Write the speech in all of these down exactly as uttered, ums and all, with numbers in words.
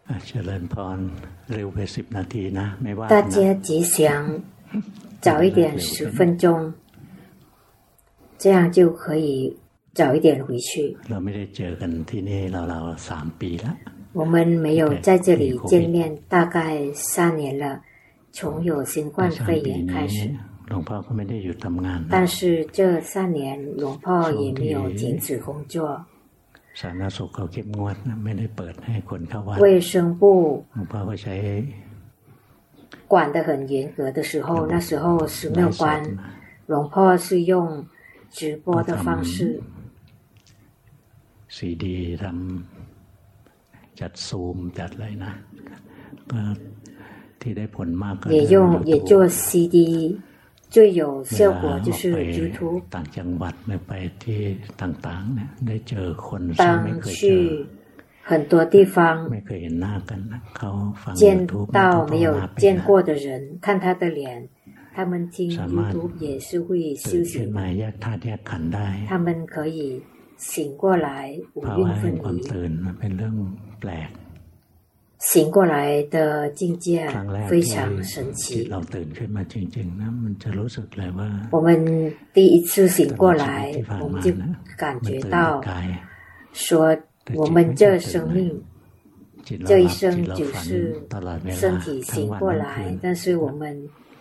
大家吉祥，早一点十分钟，这样就可以早一点回去。我们没有在这里见面大概三年了，从有新冠肺炎开始。但是这三年หลวงพ่อ也没有停止工作。卫生部管得很严格的时候，那时候寺庙关，หลวงพ่อ是用直播的方式。 ซีดีทำจัดซูมจัดอะไรนะก็ที่ได้ผลมากก็也用也做 ซี ดี 最有效果就是 YouTube。 ต่างจังหวัดไปที่ต่างๆเนี่ยได้เจอคนที่ไม่เคยเจอ很多地方ไม่เคยเห็นหน้ากันเขาฟัง见到没有见过的人，看他的脸，他们听 YouTube 也是会修行的，他们可以醒过来，五蕴分离。醒过来的境界非常神奇。我们第一次醒过来，我们就感觉到说，我们这生命这一生就是身体醒过来，但是我们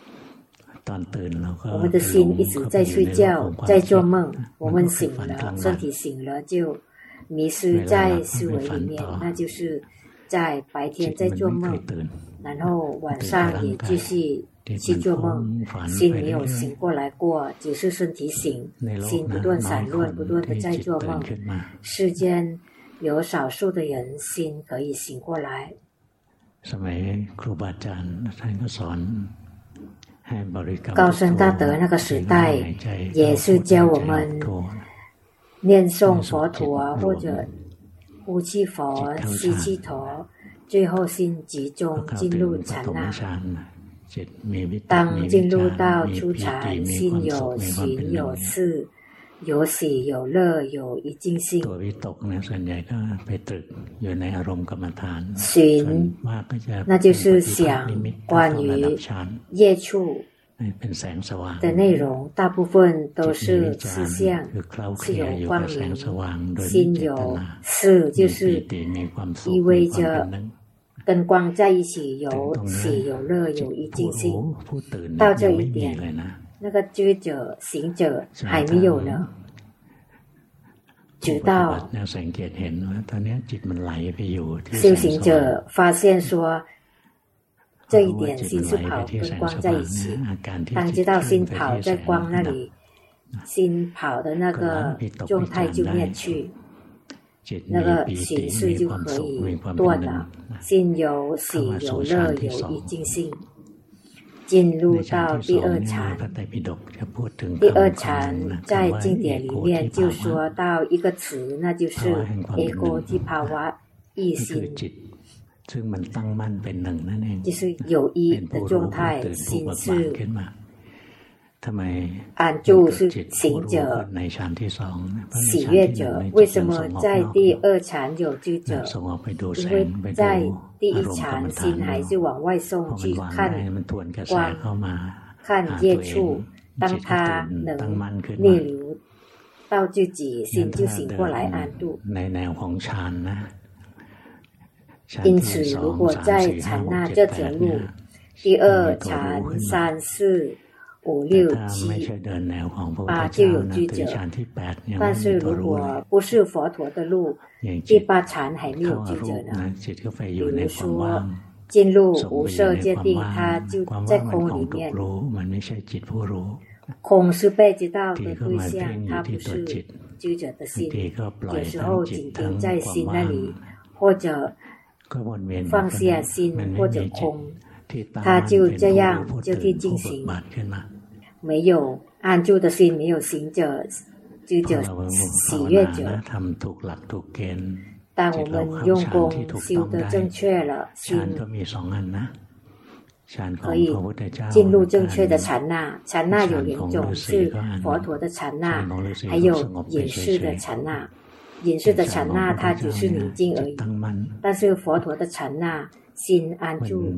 我们的心一直在睡觉，在做梦。我们醒了，身体醒了就迷失在思维里面，那就是在白天在做梦，然后晚上也继续去做梦，心没有醒过来过，只是身体醒，心不断散乱，不断的在做梦。世间有少数的人心可以醒过来。高僧大德那个时代也是教我们念诵佛陀或者呼气佛、吸气陀，最后心集中进入禅那。当进入到初禅，心有寻有次，有喜有乐，有一境性。寻，那就是想关于业处的内容，大部分都是思想，是有光明。心有事，就是意味着跟光在一起，有喜有乐，有一境性。到这一点，那个知者行者还没有呢，直到修行者发现说这一点心是跑跟光在一起，当知道心跑在光那里，心跑的那个状态就灭去，那个形式就可以断了。心有喜有乐，有一境性。进入到第二禅，第二禅在经典里面就说到一个词，那就是เอโกทิภาวะ一心，就是有一的状态，心是安住，是行者、喜悦者。为什么在第二禅有知者？因为在第一禅心还是往外送去看光、看业处，当他能逆流到自己，心就醒过来安住。因此，如果在禅那这条路，第二禅、三四五六七八就有知者，但是如果不是佛陀的路，第八禅还没有知者呢。比如说进入无色界定，它就在空里面，空是被知道的对象，它不是知者的心。有时候紧盯在心那里，或者放下心，或者空，它就这样就去进行。没有安住的心，没有行者、知者、喜悦者。当我们用功修得正确了，心可以进入正确的禅那。禅那有两种，是佛陀的禅那，还有隐士的禅那。 饮食的禅那它只是宁静而已，但是佛陀的禅那心安住。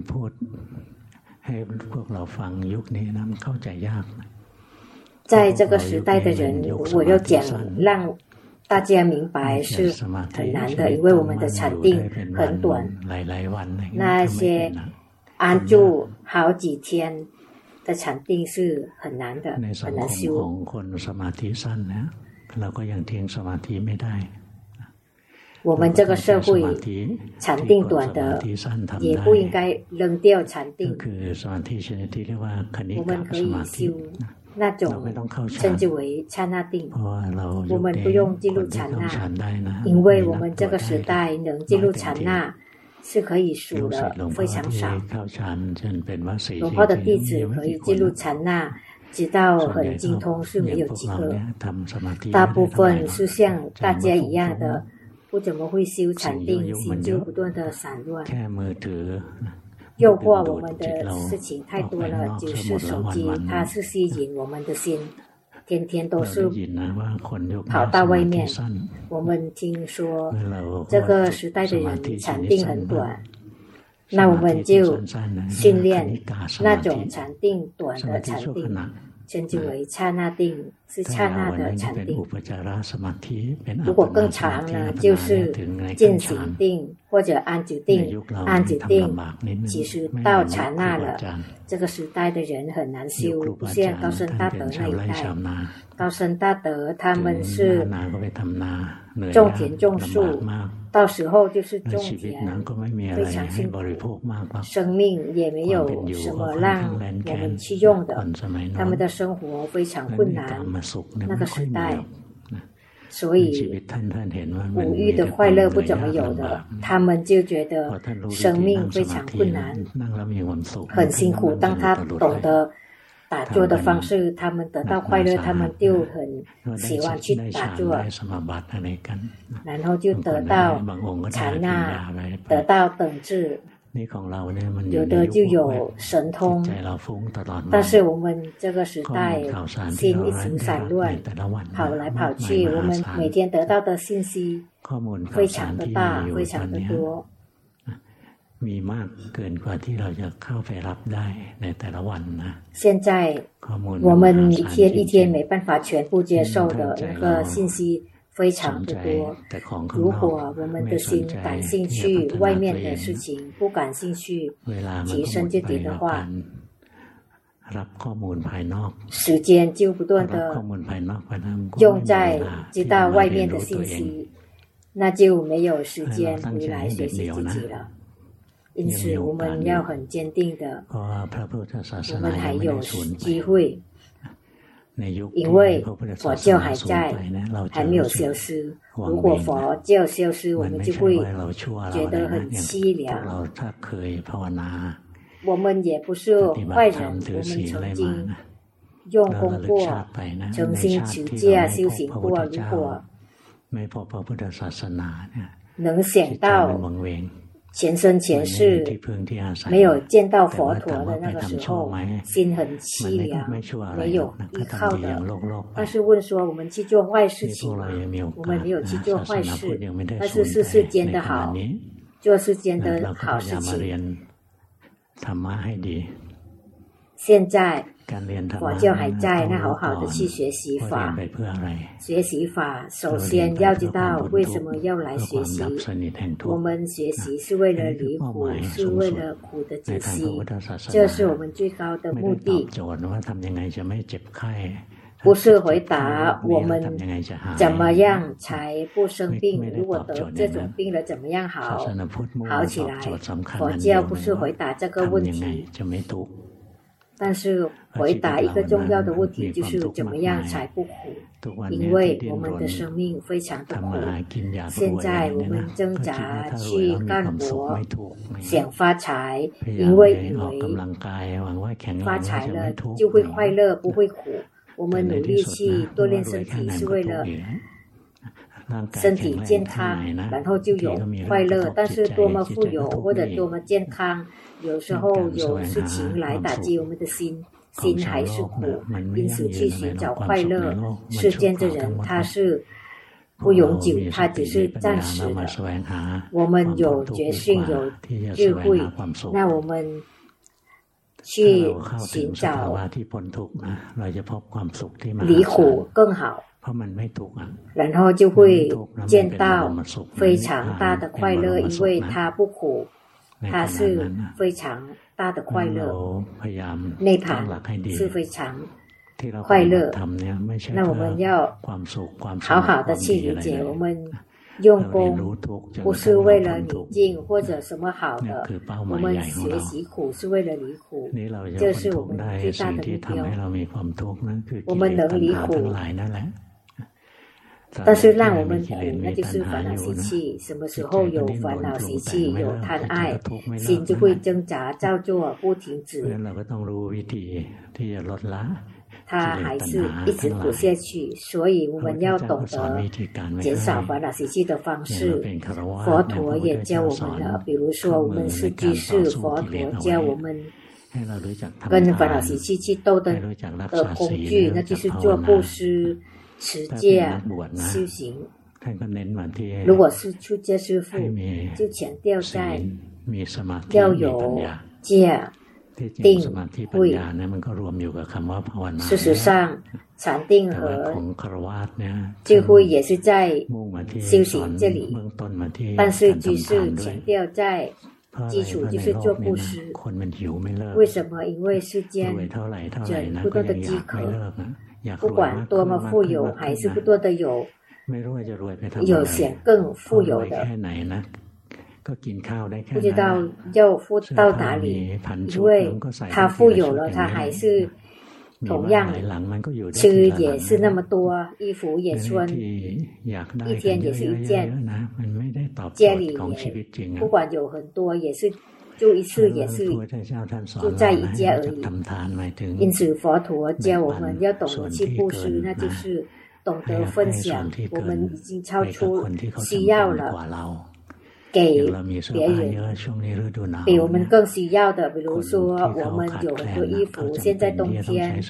在这个时代的人，我要讲让大家明白是很难的，因为我们的禅定很短，那些安住好几天的禅定是很难的，很难修。我们这个社会禅定短的也不应该扔掉禅定，我们可以修那种称之为刹那定，我们不用进入刹那，因为我们这个时代能进入刹那是可以数的非常少。龙婆的弟子可以进入刹那直到很精通是没有几个，大部分是像大家一样的不怎么会修禅定，心就不断的散乱，诱惑我们的事情太多了，就是手机它是吸引我们的心，天天都是跑到外面。我们听说这个时代的人禅定很短，那我们就训练那种禅定短的禅定，称之为刹那定，是刹那的禅定。如果更长呢，就是渐行定或者安止定。安止定其实到刹那了，这个时代的人很难修，不像高僧大德那一代。高僧大德他们是种田种树，到时候就是种田，非常辛苦，生命也没有什么让我们去用的，他们的生活非常困难，那个时代，所以五欲的快乐不怎么有的，他们就觉得生命非常困难，很辛苦。当他懂得打坐的方式，他们得到快乐，他们就很喜欢去打坐，然后就得到禅那，得到等至，有的就有神通。但是我们这个时代心一直散乱，跑来跑去，我们每天得到的信息非常的大，非常的多，现在我们一天一天没办法全部接受的那个信息非常的多。如果我们的心感兴趣外面的事情，不感兴趣提升自己的话，时间就不断的用在知道外面的信息，那就没有时间回来学习自己了。因此我们要很坚定的，我们还有机会，因为佛教还在，还没有消失。如果佛教消失，我们就会觉得很凄凉。我们也不是坏人，我们曾经用功过，诚心持戒修行过。如果能想到前生前世没有见到佛陀的那个时候，心很凄凉，没有依靠的。但是问说我们去做坏事情吗？我们没有去做坏事，但是是世间的好，做世间的好事情。现在佛教还在，那好好的去学习法。学习法首先要知道为什么要来学习，我们学习是为了离苦，是为了苦的知悉，这是我们最高的目的。不是回答我们怎么样才不生病，如果得这种病了怎么样好好起来。佛教不是回答这个问题，但是回答一个重要的问题，就是怎么样才不苦，因为我们的生命非常的苦。现在我们挣扎去干活，想发财，因为以为发财了就会快乐，不会苦。我们努力去锻炼身体是为了身体健康，然后就有快乐。但是多么富有或者多么健康，有时候有事情来打击我们的心，心还是苦，因此去寻找快乐。世间的人他是不永久，它只是暂时的。我们有觉性，有智慧，那我们去寻找离苦更好，然后就会见到非常大的快乐，因为它不苦，它是非常大的快乐。内盘是非常快乐，那我们要好好的去理解，我们用功不是为了宁静或者什么好的，我们学习苦是为了离苦，这是我们最大的目标。我们能离苦，但是让我们苦，那就是烦恼习气。什么时候有烦恼习气，有贪爱，心就会挣扎造作不停止，它还是一直苦下去。所以我们要懂得减少烦恼习气的方式。佛陀也教我们了，比如说我们是居士，佛陀教我们跟烦恼习气去斗争的工具，那就是做布施、持戒、修行。如果是出家师父，就强调在要有戒、定、慧。事实上，禅定和智慧也是在修行这里，但是居士强调在基础就是做布施。为什么？因为世间人不断的饥渴，不管多么富有，还是不断的有有想更富有的，不知道要富到哪里，因为他富有了，他还是同样吃也是那么多，衣服也穿一天也是一件，家里也不管有很多也是住一次也是住在一家而已。因此佛陀教我们要懂得去布施，那就是懂得分享，我们已经超出需要了，给别人比我们更需要的。比如说我们有很多衣服，现在冬天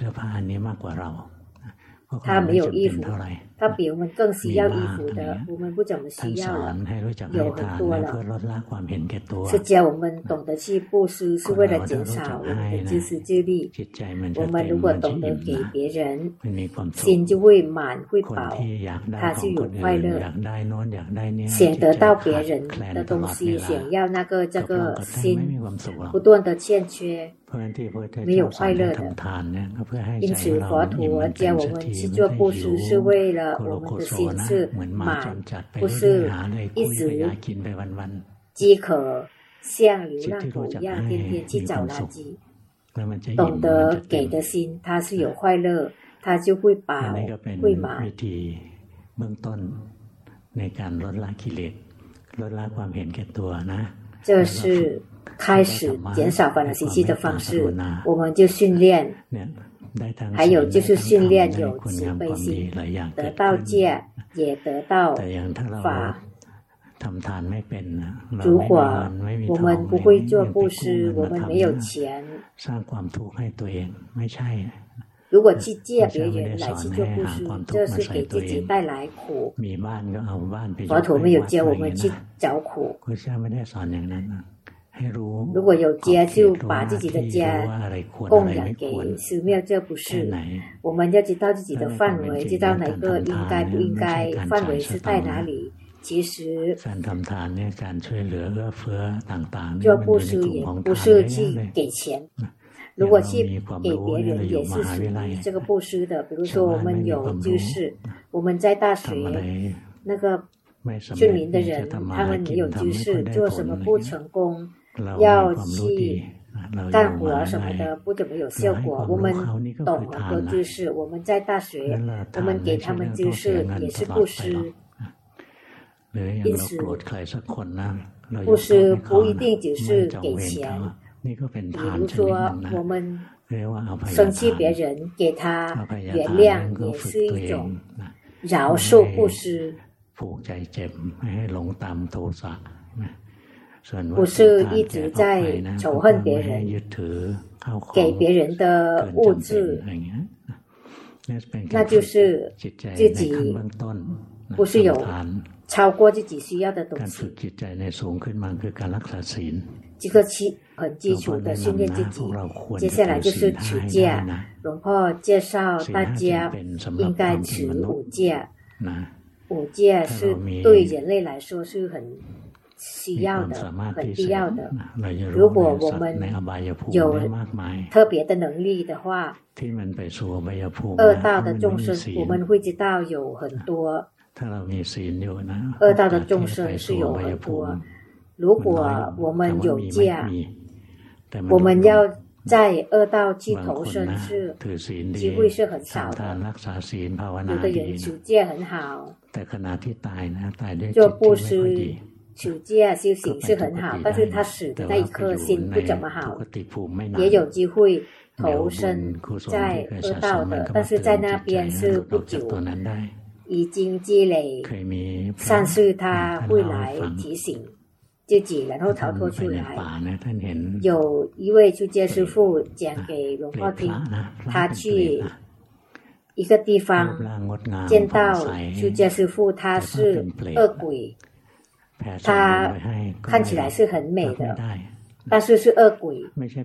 他没有衣服，他比我们更需要衣服的，我们不怎么需要了，有很多了。是教我们懂得去布施，是为了减少我们的自私自利。我们如果懂得给别人，心就会满会饱，他就有快乐。想得到别人的东西，想要那个这个心不断的欠缺，没有快乐的。因此佛陀教我们去做布施，是为了我们的心是满，不是一直饥渴，像流浪狗一样天天去找垃圾。懂得给的心，它是有快乐，它就会饱会满。这是开始减少烦恼习气的方式，我们就训练，还有就是训练有慈悲心，得到戒也得到法。如果我们不会做布施，我们没有钱，如果去借别人来去做布施，这是给自己带来苦。佛陀没有教我们去找苦。如果有家，就把自己的家供养给寺庙，这不是。我们要知道自己的范围，知道哪个应该不应该，范围是在哪里。其实做布施也不是去给钱，如果去给别人也是属于这个布施的。比如说我们有知我们在大学那个村民的人，他们没有知识，做什么不成功，要去干活什么的不怎么有效果。我们懂很多知识，我们在大学我们给他们知识也是布施。因此布施不一定只是给钱，比如说我们生气别人，给他原谅也是一种饶恕布施。不是一直在仇恨别人，给别人的物质，那就是自己不是有超过自己需要的东西。这个基很基础的训练自己。接下来就是持戒。龙婆介绍大家应该持五戒。五戒是对人类来说是很需要的、很必要的。如果我们有特别的能力的话，恶道的众生我们会知道有很多。恶道的众生是有很多。如果我们有戒，我们要在恶道去投生是机会是很少的。有的人持戒很好，做布施、持戒、修行是很好，但是他死的那一颗心不怎么好，也有机会投生在恶道的，但是在那边是不久，已经积累善事，他会来提醒自己，然后逃脱出来。有一位出家师父讲给龙婆听，他去一个地方见到出家师父，他是恶鬼，他看起来是很美的，但是是恶鬼，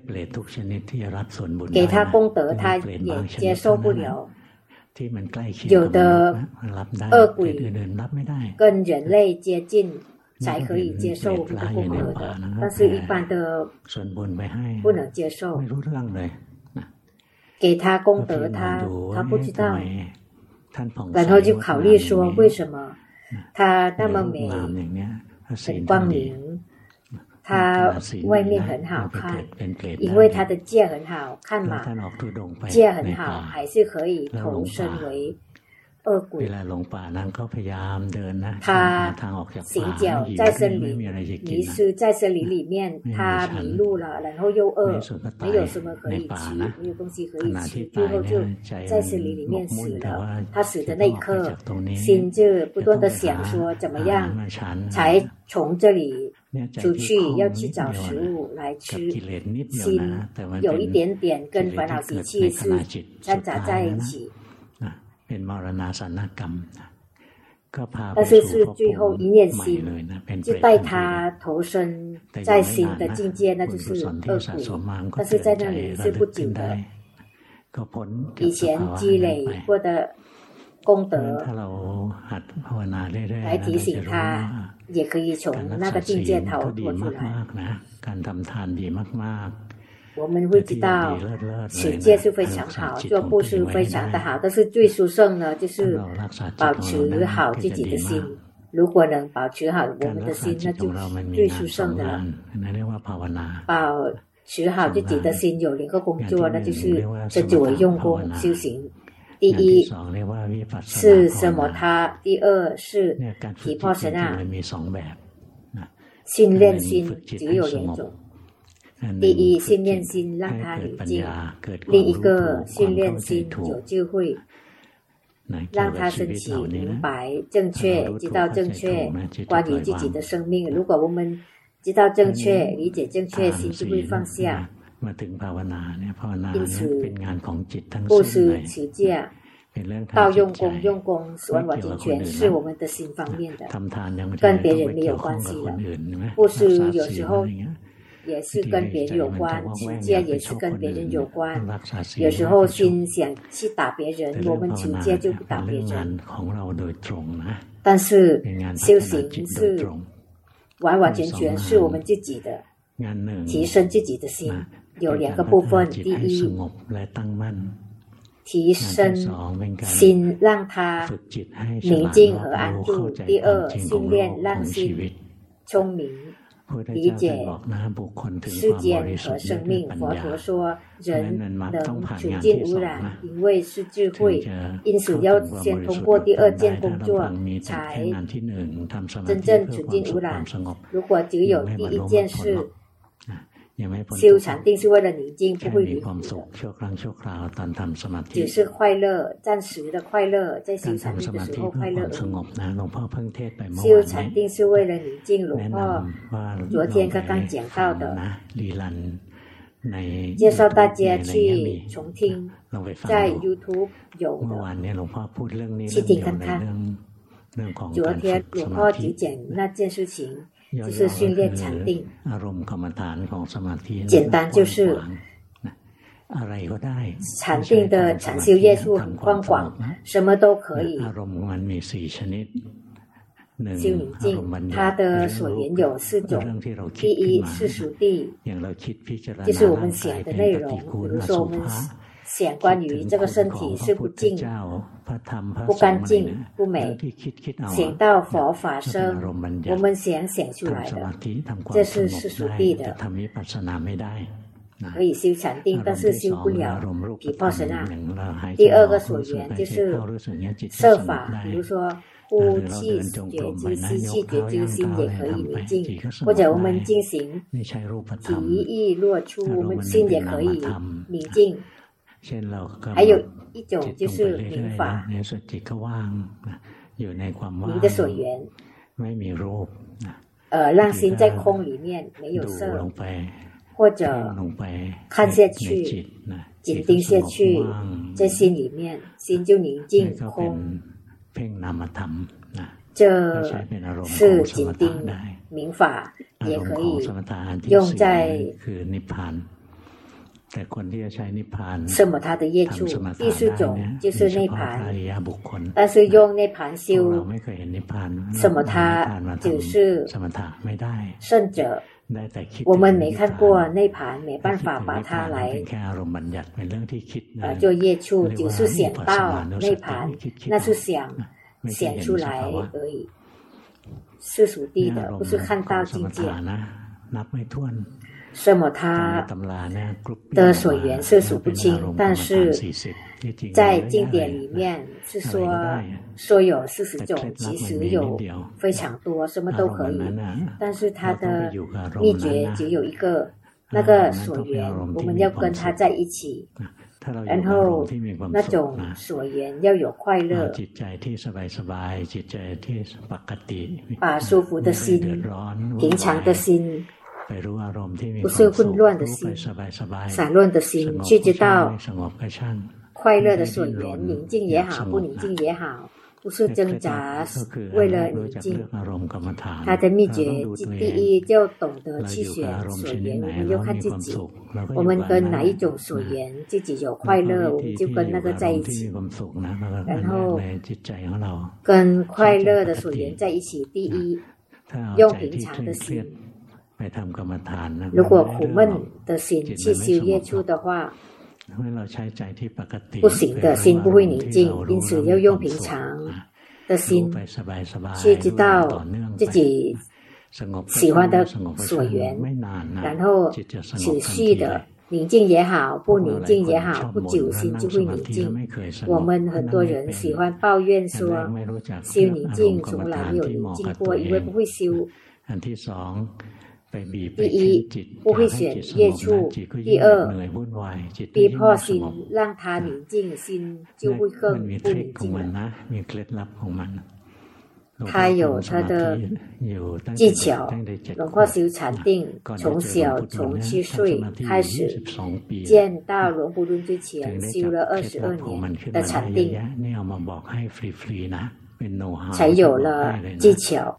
给他功德他也接受不了。有的恶鬼跟人类接近才可以接受我们的功德的，但是一般的不能接受。给他功德他他不知道，然后就考虑说为什么他那么美，很光明，他外面很好看，因为他的戒很好看嘛，戒很好还是可以投身为恶鬼。他行脚在森林，迷失在森林里面，他迷路了，然后又饿，没有什么可以吃，没有东西可以吃，最后就在森林里面死了。他死的那一刻，心就不断的想说怎么样才从这里出去，要去找食物来吃。心有一点点跟烦恼习气是掺杂在一起，但是是最后一念心就带他投身在新的境界，那就是恶鬼。但是在那里是不久的，以前积累过的功德来提醒他，也可以从那个境界逃脱出来。我们会知道持戒是非常好，做布施非常的好，但是最殊胜呢就是保持好自己的心。如果能保持好我们的心，那就是最殊胜的了。保持好自己的心有两个工作，那就是称之为用功修行。第一是什么？他第二是毗婆舍那。训练心只有两种。第一，训练心让它宁静；另一个训练心有智慧，让它升起明白、正确，知道正确关于自己的生命。如果我们知道正确、理解正确，心就会放下。因此，布施、持戒到用功，用功完完全全是我们的心方面的，跟别人没有关系的。布施有时候也是跟别人有关，持戒也是跟别人有关。有时候心想去打别人，我们持戒就不打别人。但是修行是完完全全是我们自己的，提升自己的心。有两个部分，第一，提升心让它宁静和安住；第二，训练让心聪明理解世间和生命。佛陀说人能除尽污染，因为是智慧，因此要先通过第二件工作才真正除尽污染。如果只有第一件事，修禅定是为了宁静，不会离苦的，只是快乐，暂时的快乐，在修禅定的时候快乐而已。修禅定是为了宁静。龙婆昨天刚刚讲到的，介绍大家去重听，在 YouTube 有的，去听看看。 昨天หลวงพ่อ只讲那件事情就是训练禅定，简单就是禅定的禅修业处很宽广，什么都可以修宁静。它的所缘有四种，第一是属地，就是我们想的内容，比如说我们想关于这个身体是不净、不干净、不美，想到佛法僧，我们想想出来的，这是是属地的，可以修禅定，但是修不了毗婆舍那。第二个所缘就是摄法，比如说呼气觉知、吸气觉知，心也可以宁静，或者我们进行体意落出，我们心也可以宁静。还有一种就是明法，明的所缘，呃，让心在空里面没有色，或者看下去，紧盯下去，在心里面，心就宁静空。这是紧盯明法，也可以用在什么他的业处。第四种就是内盘，但是用内盘修什么他只是圣者，我们没看过内盘，没办法把它来呃做业处，只是想到内盘，那是想想出来而已，是属地的，不是看到境界。什么他的所缘是数不清，但是在经典里面是说说有四十种，其实有非常多，什么都可以，但是它的秘诀只有一个，那个所缘我们要跟它在一起，然后那种所缘要有快乐，把舒服的心、平常的心，不是混乱的心、散乱的心，去知道快乐的所缘，宁静也好，不宁静也好，不是挣扎为了宁静。它的秘诀第一就懂得去选所缘，我们要看自己，我们跟哪一种所缘自己有快乐，我们就跟那个在一起，然后跟快乐的所缘在一起。第一，用平常的心。如果苦闷的心去修业处的话，不行的，心不会宁静，因此要用平常的心去知道自己喜欢的所缘，然后持续的宁静也好，不宁静也好，不久心就会宁静。我们很多人喜欢抱怨说修宁静从来没有宁静过，因为不会修。第一，不会选业处；第二，逼迫心让他宁静，心就会更不宁静了。他有他的技巧。龙婆修禅定，从小从七岁开始，见到龙布顿之前修了二十二年的禅定，才有了技巧。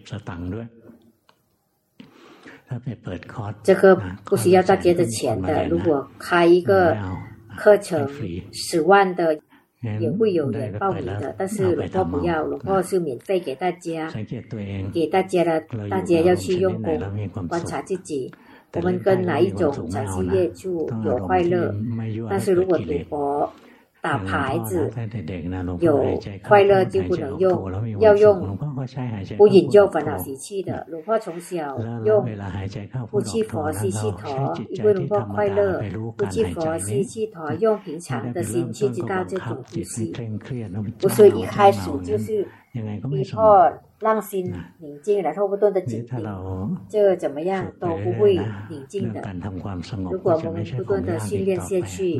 这个不需要大家的钱的，如果开一个课程十万的也会有人报名的，但是龙婆不要，龙婆是免费给大家，给大家的，大家要去用功观察自己，我们跟哪一种禅修业处有快乐。但是如果赌博打牌子有快乐就不能用，要用不引诱烦恼习气的。龙婆从小用呼气佛吸气陀，因为龙婆快乐，呼气佛吸气陀，用平常的心去知道这种呼吸，不是一开始就是逼迫让心宁静，然后不断的紧盯，这怎么样都不会宁静的。如果我们不断的训练下去，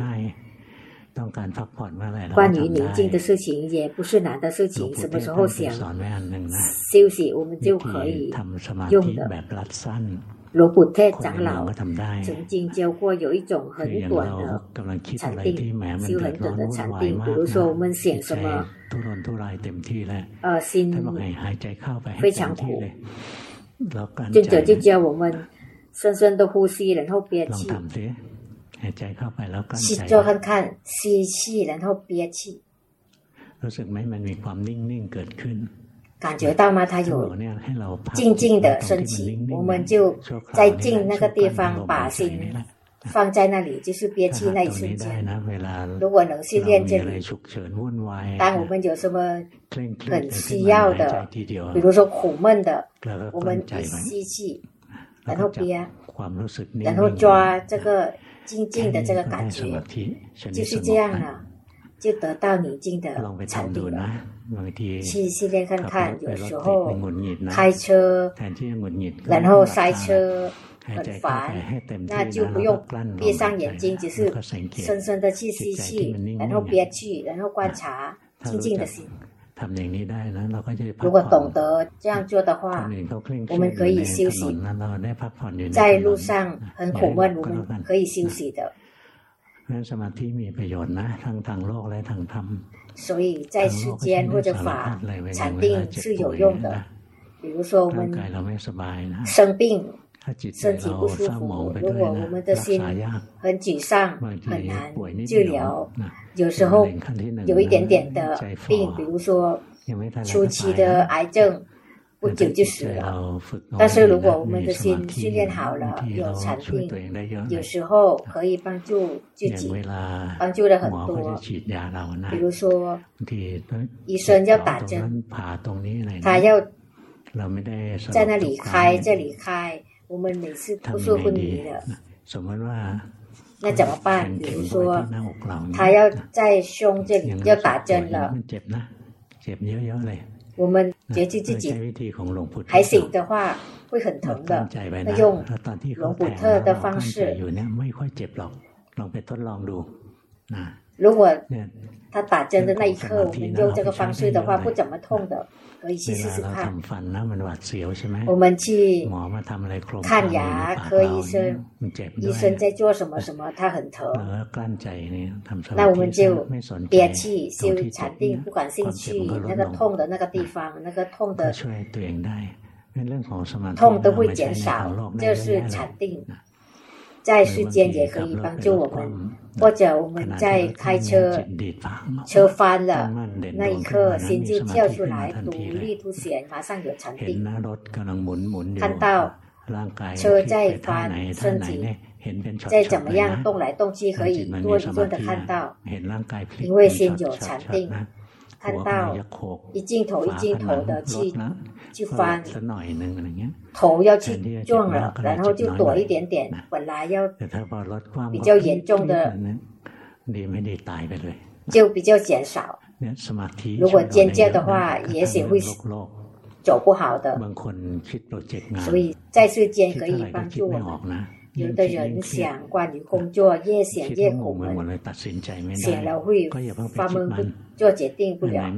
关于宁静的事情也不是难的事情，什么时候想休息我们就可以用的。 罗普特长老曾经教过有一种很短的禅定，修很短的禅定。比如说我们想什么，呃，心非常苦，尊者就教我们深深的呼吸，然后憋气，吸做看看，吸气，然后憋气。感觉到吗？它有静静的升起，我们就在静那个地方把心放在那里，就是憋气那一瞬间。如果能训练这里，当我们有什么很需要的，比如说苦闷的，我们一吸气，然后憋，然后抓这个静静的这个感觉，就是这样了，就得到宁静的禅定了。去训练看看，有时候开车，然后塞车很烦，那就不用闭上眼睛，只是深深的去吸气，然后憋气，然后观察静静的心。如果懂得这样做的话，我们可以休息。在路上很苦闷，我们可以休息的。所以在世间或者法禅定是有用的。比如说我们生病，身体不舒服，如果我们的心很沮丧，很难治疗。有时候有一点点的病，比如说初期的癌症，不久就死了。但是如果我们的心训练好了，有禅定，有时候可以帮助自己，帮助了很多。比如说医生要打针，他要在那里开这里开，我们每次不是昏迷了，那怎么办？比如说他要在胸这里要打针了，我们觉知自己还行的话会很疼的，那用龙普特的方式，如果他打针的那一刻我们用这个方式的话不怎么痛的，可以去试试看。我们去看牙科医生，医生在做什么什么，他很疼，那我们就憋气修禅定，不感兴趣那个痛的那个地方，那个痛的痛都会减少，这是禅定。在世间也可以帮助我们，或者我们在开车，车翻了那一刻心就跳出来，独立凸显，马上有禅定。看到车在翻，身体再怎么样动来动去，可以多一顿的看到，因为心有禅定，看到一镜头一镜头的去去翻，头要去撞了，然后就躲一点点，本来要比较严重的就比较减少。如果尖叫的话也许会走不好的，所以在世间可以帮助我们。有的人想关于工作越想越苦闷，想了会发闷，不做决定不了。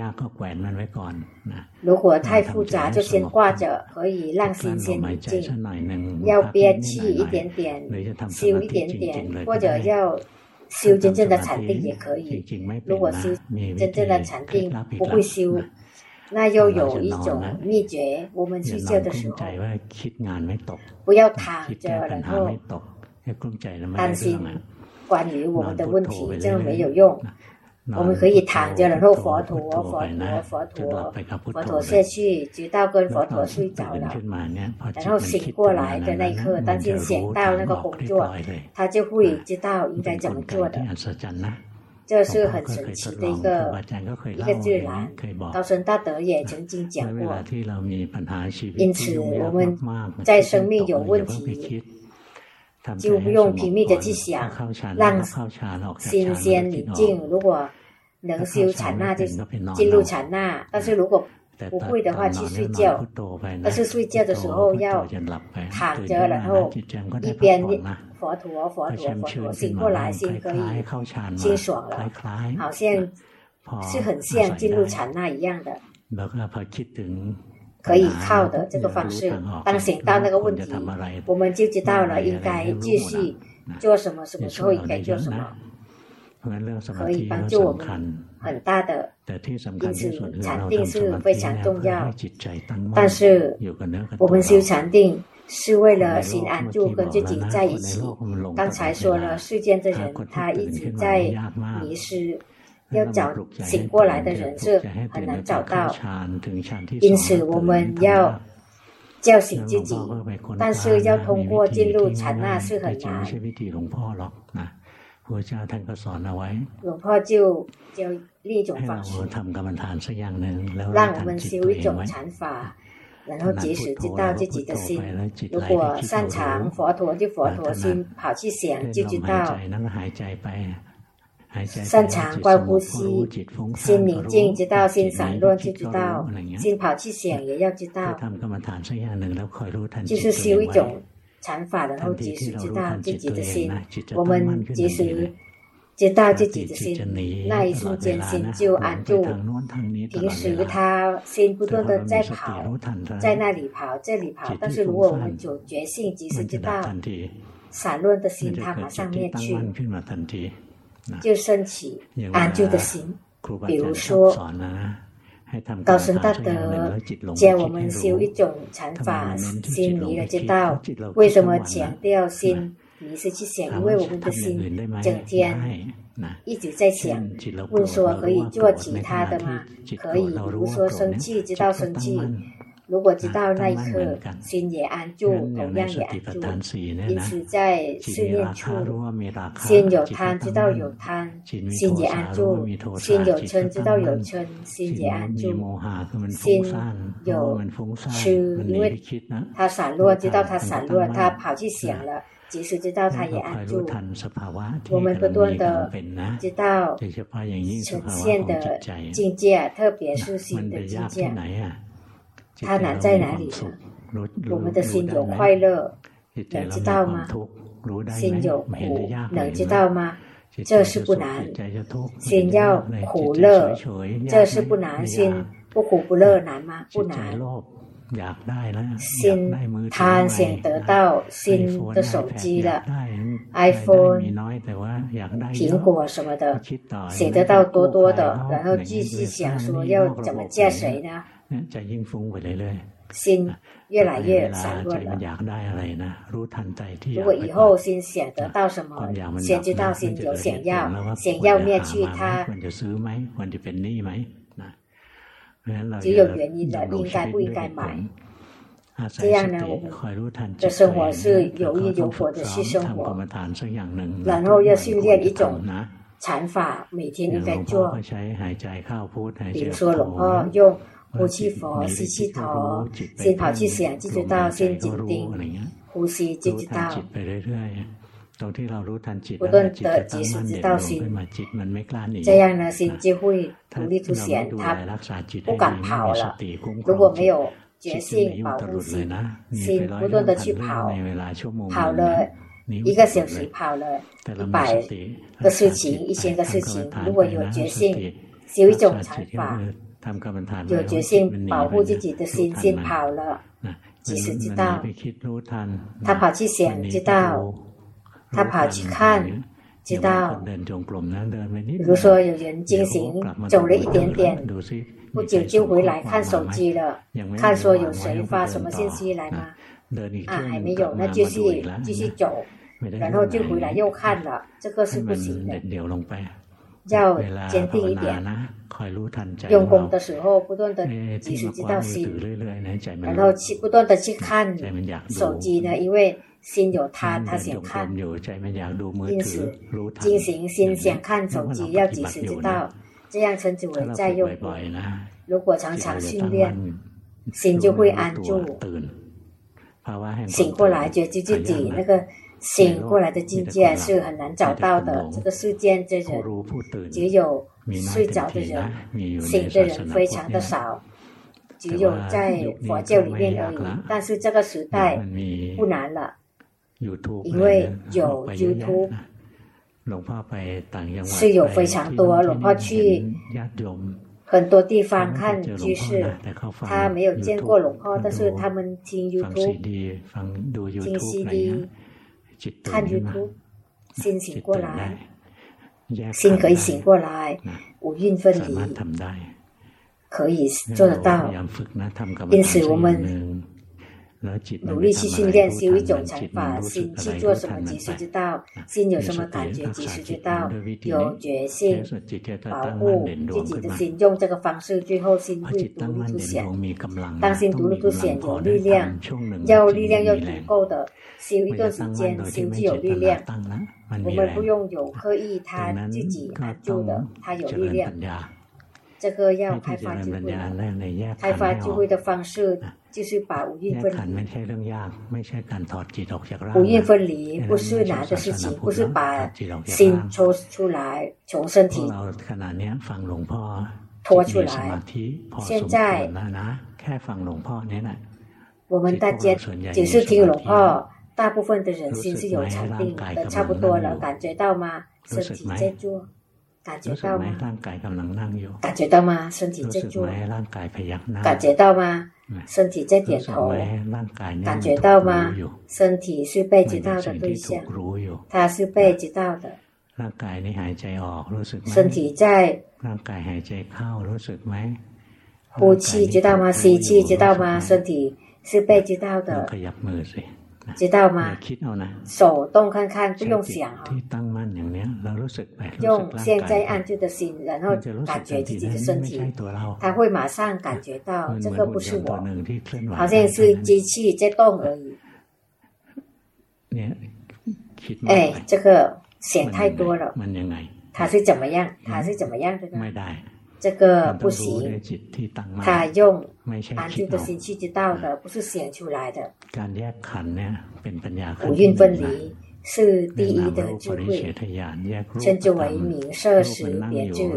如果太复杂就先挂着，可以让心先宁静。要憋气一点点，修一点点，或者要修真正的禅定也可以。如果修真正的禅定不会修，那又有一种秘诀，我们睡觉的时候不要躺着，然后担心关于我们的问题，这样没有用。我们可以躺着，然后佛陀佛陀佛陀佛陀下去，直到跟佛陀睡着了，然后醒过来的那一刻，担心想到那个工作，他就会知道应该怎么做的。这是很神奇的一个一个自然，道生大德也曾经讲过。因此我们在生命有问题，就不用拼命的去想，让心先宁静。如果能修禅那就进入禅那，但是如果不会的话去睡觉，但是睡觉的时候要躺着，然后一边佛陀佛陀佛陀，醒过来心可以清爽了，好像是很像进入禅那一样的。 可以靠的这个方式。当想到那个问题，我们就知道了应该继续做什么，什么时候应该做什么，可以帮助我们很大的。因此禅定是非常重要，但是我们修禅定是为了心安住，跟自己在一起。刚才说了，世间的人他一直在迷失，要找醒过来的人是很难找到，因此我们要叫醒自己，但是要通过进入禅那是很难。หลวงพ่อ就教另一种方式，让我们修一种禅法，然后及时知道自己的心。如果擅长佛陀就佛陀心，跑去想就知道。擅长观呼吸，心宁静知道，心散乱就知道，心跑去想也要知道，就是修一种禅法，然后及时知道自己的心。我们及时知道自己的心，那一瞬间心就安住。平时他心不断的在跑，在那里跑这里跑，但是如果我们有觉性及时知道散乱的心，他马上灭去，就升起安住的心。比如说高僧大德教我们修一种禅法，心迷了知道。为什么强调心迷失去想？因为我们的心整天一直在想。问说可以做其他的吗？可以，比如说生气知道生气，如果知道那一刻心也安住，同样也安住。因此在试炼处，心有贪知道有贪，心也安住；心有嗔知道有嗔，心也安住。心有痴，因为它散乱知道它散乱，它跑去想了，即使知道它也安住。我们不断的知道呈现的境界，特别是心的境界，它难在哪里呢？我们的心有快乐，能知道吗？心有苦，能知道吗？这是不难。心要苦乐，这是不难。心不苦不乐难吗？不难。心贪想得到新的手机了 iPhone 苹果什么的，想得到多多的，然后继续想说要怎么嫁谁呢？心越来越散乱了。如果以后心想得到什么，先知道心有想要，想要灭去它，只有原因的，应该不应该买？这样呢，我们的生活是有因有果的去生活，然后要训练一种禅法，每天应该做。比如说，หลวงพ่อ用呼气佛，吸气头，先跑去想就知道，先紧盯呼吸就知道。不断的及时知道心，这样呢，心就会独立凸显，它不敢跑了。如果没有觉性保护心，心不断的去跑，跑了一个小时，跑了一百个事情，一千个事情。如果有觉性，修一种禅法，有决心保护自己的心，先跑了，及时知道，他跑去想知道，他跑去看知道。比如说有人惊醒走了一点点，不久就回来看手机了，看说有谁发什么信息来吗？啊，还没有，那继续继续走，然后就回来又看了，这个是不行的。要坚定一点，用功的时候不断的及时知道心，然后去不断的去看手机呢，因为心有贪，他想看，因此进行心想看手机要及时知道，这样称之为在用功。如果常常训练，心就会安住，醒过来觉知自己那个醒过来的境界是很难找到的。这个世间之人，只有睡着的人，醒的人非常的少，只有在佛教里面而已。但是这个时代不难了，因为有 YouTube， 是有非常多。หลวงพ่อ去很多地方看居士他没有见过龙婆，但是他们听 YouTube 听 C D 看 YouTube 心醒过来，心可以醒过来，五蕴分离可以做得到。因此我们努力去训练修一种禅法，心去做什么及时知道，心有什么感觉及时知道，有决心保护自己的心，用这个方式最后心会独立凸显。当心独立凸显有力量，要力量要足够的，修一段时间修就有力量。我们不用有刻意，他自己安住的，他有力量。这个要开发智慧，开发智慧的方式就是把五蕴分离。五蕴分离不是难的事情，不是把心抽出来，从身体拖出来。现在我们大家只是听龙婆，大部分的人心是有禅定的，差不多了，感觉到吗？身体在做。感觉到吗？感觉到吗？身体在做。感觉到吗？身体在点头。感觉到吗？身体是被知道的对象，它是被知道的。身体在呼气，知道吗？吸气，知道吗？身体是被知道的。知道吗？手动看看，不用想哦。用现在安住的心，然后感觉自己的身体，他会马上感觉到这个不是我，好像是机器在动而已。哎，这个想太多了。他是怎么样？他是怎么样的呢？这个不行，他用安住的心去知道的，不是想出来的。五蕴分离是第一的智慧，称之为明色识别智。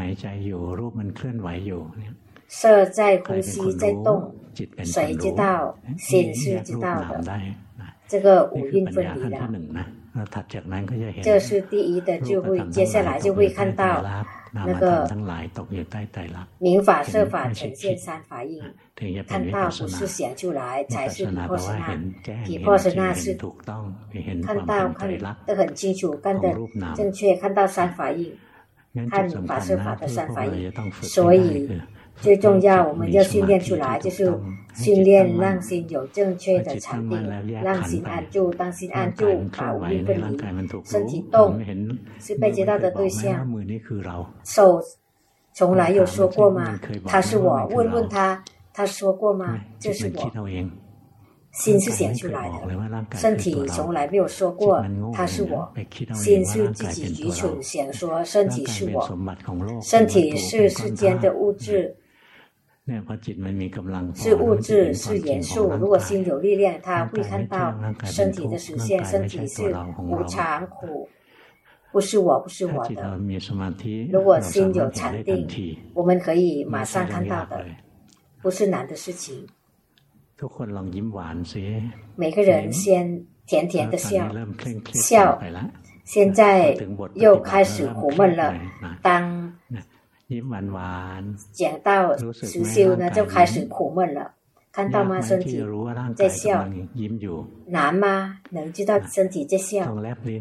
色在呼吸在动，谁知道？心是知道的。这个五蕴分离的，这是第一的智慧。接下来就会看到那个明法色法呈现三法印，看到不是想出来才是毗婆舍那，毗婆舍那是看到看得很清楚，看得正确，看到三法印，看法色法的三法印。所以最重要我们要训练出来，就是训练让心有正确的禅定，让心安住。当心安住，把五蕴分离，身体动是被知道的对象。手从来有说过吗？他是我。问问他，他说过吗？这是我。心是想出来的，身体从来没有说过他是我。心是自己愚蠢想说身体是我，身体是世间的物质，是物质，是元素。如果心有力量，他会看到身体的实现，身体是无常苦，不是我，不是我的。如果心有禅定，我们可以马上看到的，不是难的事情。每个人先甜甜的笑笑，现在又开始苦闷了。当讲到实修呢，就开始苦闷了。看到吗？身体在笑，难吗？能知道身体在笑？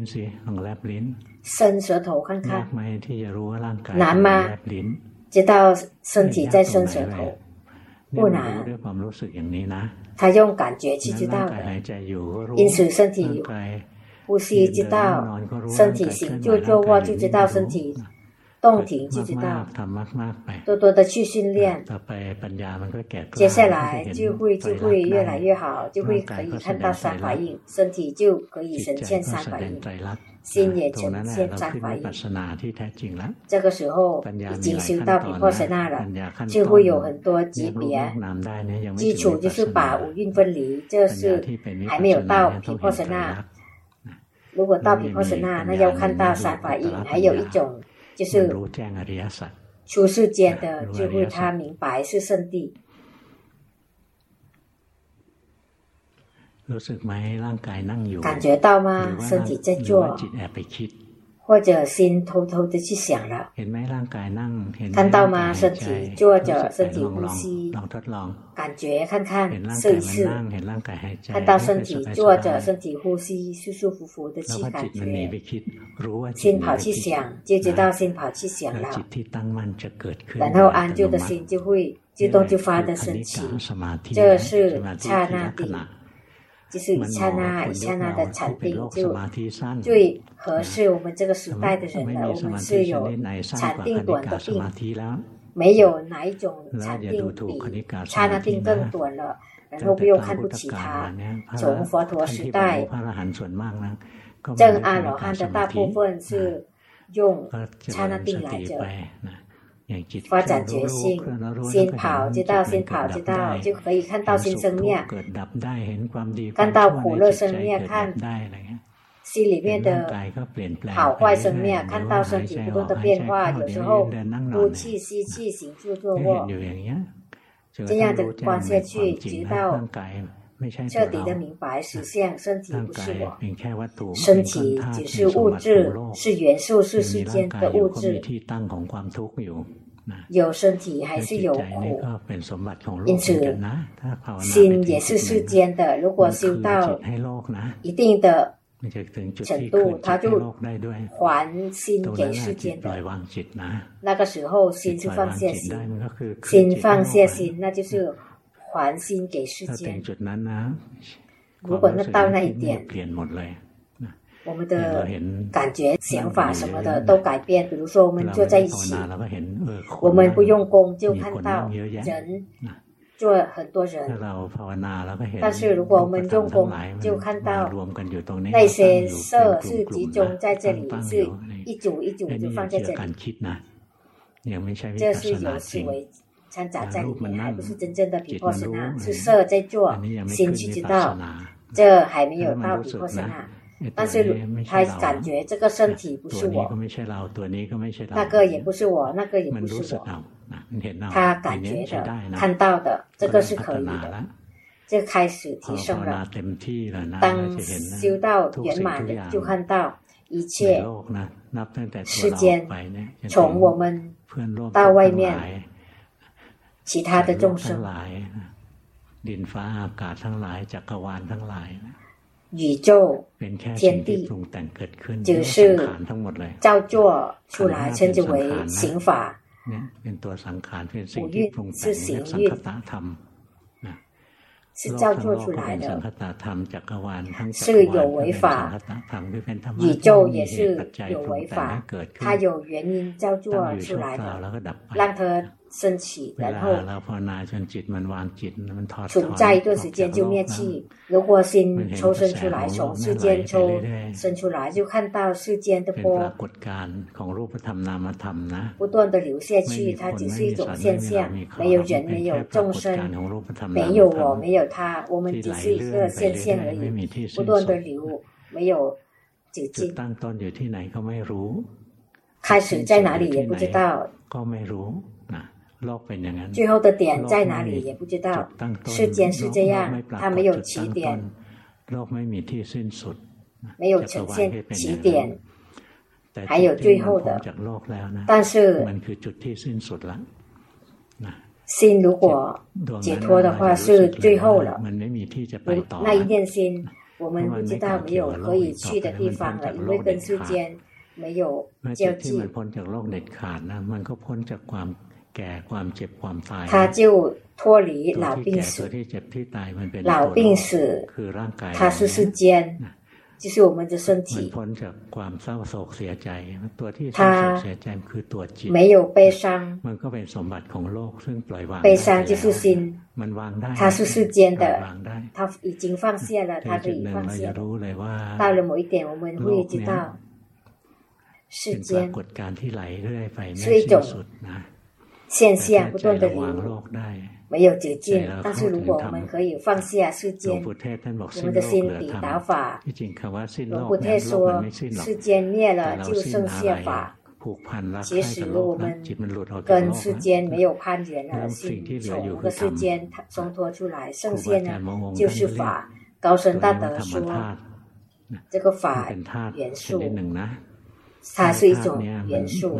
伸舌头看看，难吗？知道身体在伸舌头，不难。他用感觉去知道的，因此身体呼吸知道，身体醒就坐卧就知道，身体动停就知道，多多的去训练，接下来就会就会越来越好，就会可以看到三法印，身体就可以呈现三法印，心也呈现三法印。这个时候已经修到毗婆舍那了，就会有很多级别。基础就是把五蕴分离，这是还没有到毗婆舍那。如果到毗婆舍那，那要看到三法印，还有一种就是出世间的智慧，他明白是圣地。感觉到吗？身体在做， 或者心偷偷的去想了，看到吗？身体坐着，身体呼吸，感觉看看，试一试，看到身体坐着，身体呼吸，舒舒服服的去感觉。心跑去想，就知道心跑去想了，然后安住的心就会自动就发的升起，这是刹那定。就是一刹那一刹那的禅定，就最合适我们这个时代的人了。我们是有禅定短的定，没有哪一种禅定比刹那定更短了，然后不用看不起它。从佛陀时代，正阿罗汉的大部分是用刹那定来着。发展觉性，心跑知道，心跑知道，就可以看到心生灭，看到苦乐生灭，看心里面的好坏生灭，看到身体不断的变化，有时候呼气、吸气、行住坐卧，这样的观下去，直到彻底的明白实相，身体不是我，身体只是物质，是元素，是世间的物质。有身体还是有苦，因此心也是世间的。如果修到一定的程度，他就还心给世间的。那个时候心是放下心，心放下心，那就是还心给世间。如果那到那一点，我们的感觉、想法什么的都改变。比如说，我们坐在一起，我们不用功就看到人坐很多人，但是如果我们用功，就看到那些色是集中在这里，是一组一组就放在这里。这是有思维掺杂在里面，还不是真正的毗婆舍那，是色在做，心去知道，这还没有到毗婆舍那。但是他感觉这个身体不是我，那个也不是我，那个也不是我，他感觉的、看到的，这个是可以的，这开始提升了。当修到圆满的，就看到一切世间，从我们到外面，其他的众生。宇宙天地只是造作出来，称之为行法。五蕴是行蕴，是造作出来的，是有为法。宇宙也是有为法，它有原因造作出来的，让它升起，然后存在一段时间就灭去。如果心抽生出来，从世间抽生出来，就看到世间的波不断的流下去，它只是一种现象，没有人，没有众生，没有我，没有他，我们只是一个现象而已，不断的流，没有止境。开始在哪里也不知道，最后的点在哪里也不知道。世间是这样，它没有起点，没有呈现起点，还有最后的。但是心如果解脱的话，是最后了。那一念心，我们不知道没有可以去的地方了，因为跟世间没有交际。他就脱离老病死，老病死，它是世间，就是我们的身体。他没有悲伤，悲伤就是心，它是世间的，他已经放下了，他可以放下。到了某一点，我们会知道，世间是一种现象不断的流，没有止境。但是如果我们可以放下世间，我们的心抵达法。龙布特说，世间灭了就剩下法。其实我们跟世间没有攀缘了，心从这个世间松脱出来，剩下呢就是法。高僧大德说，这个法元素它是一种元素。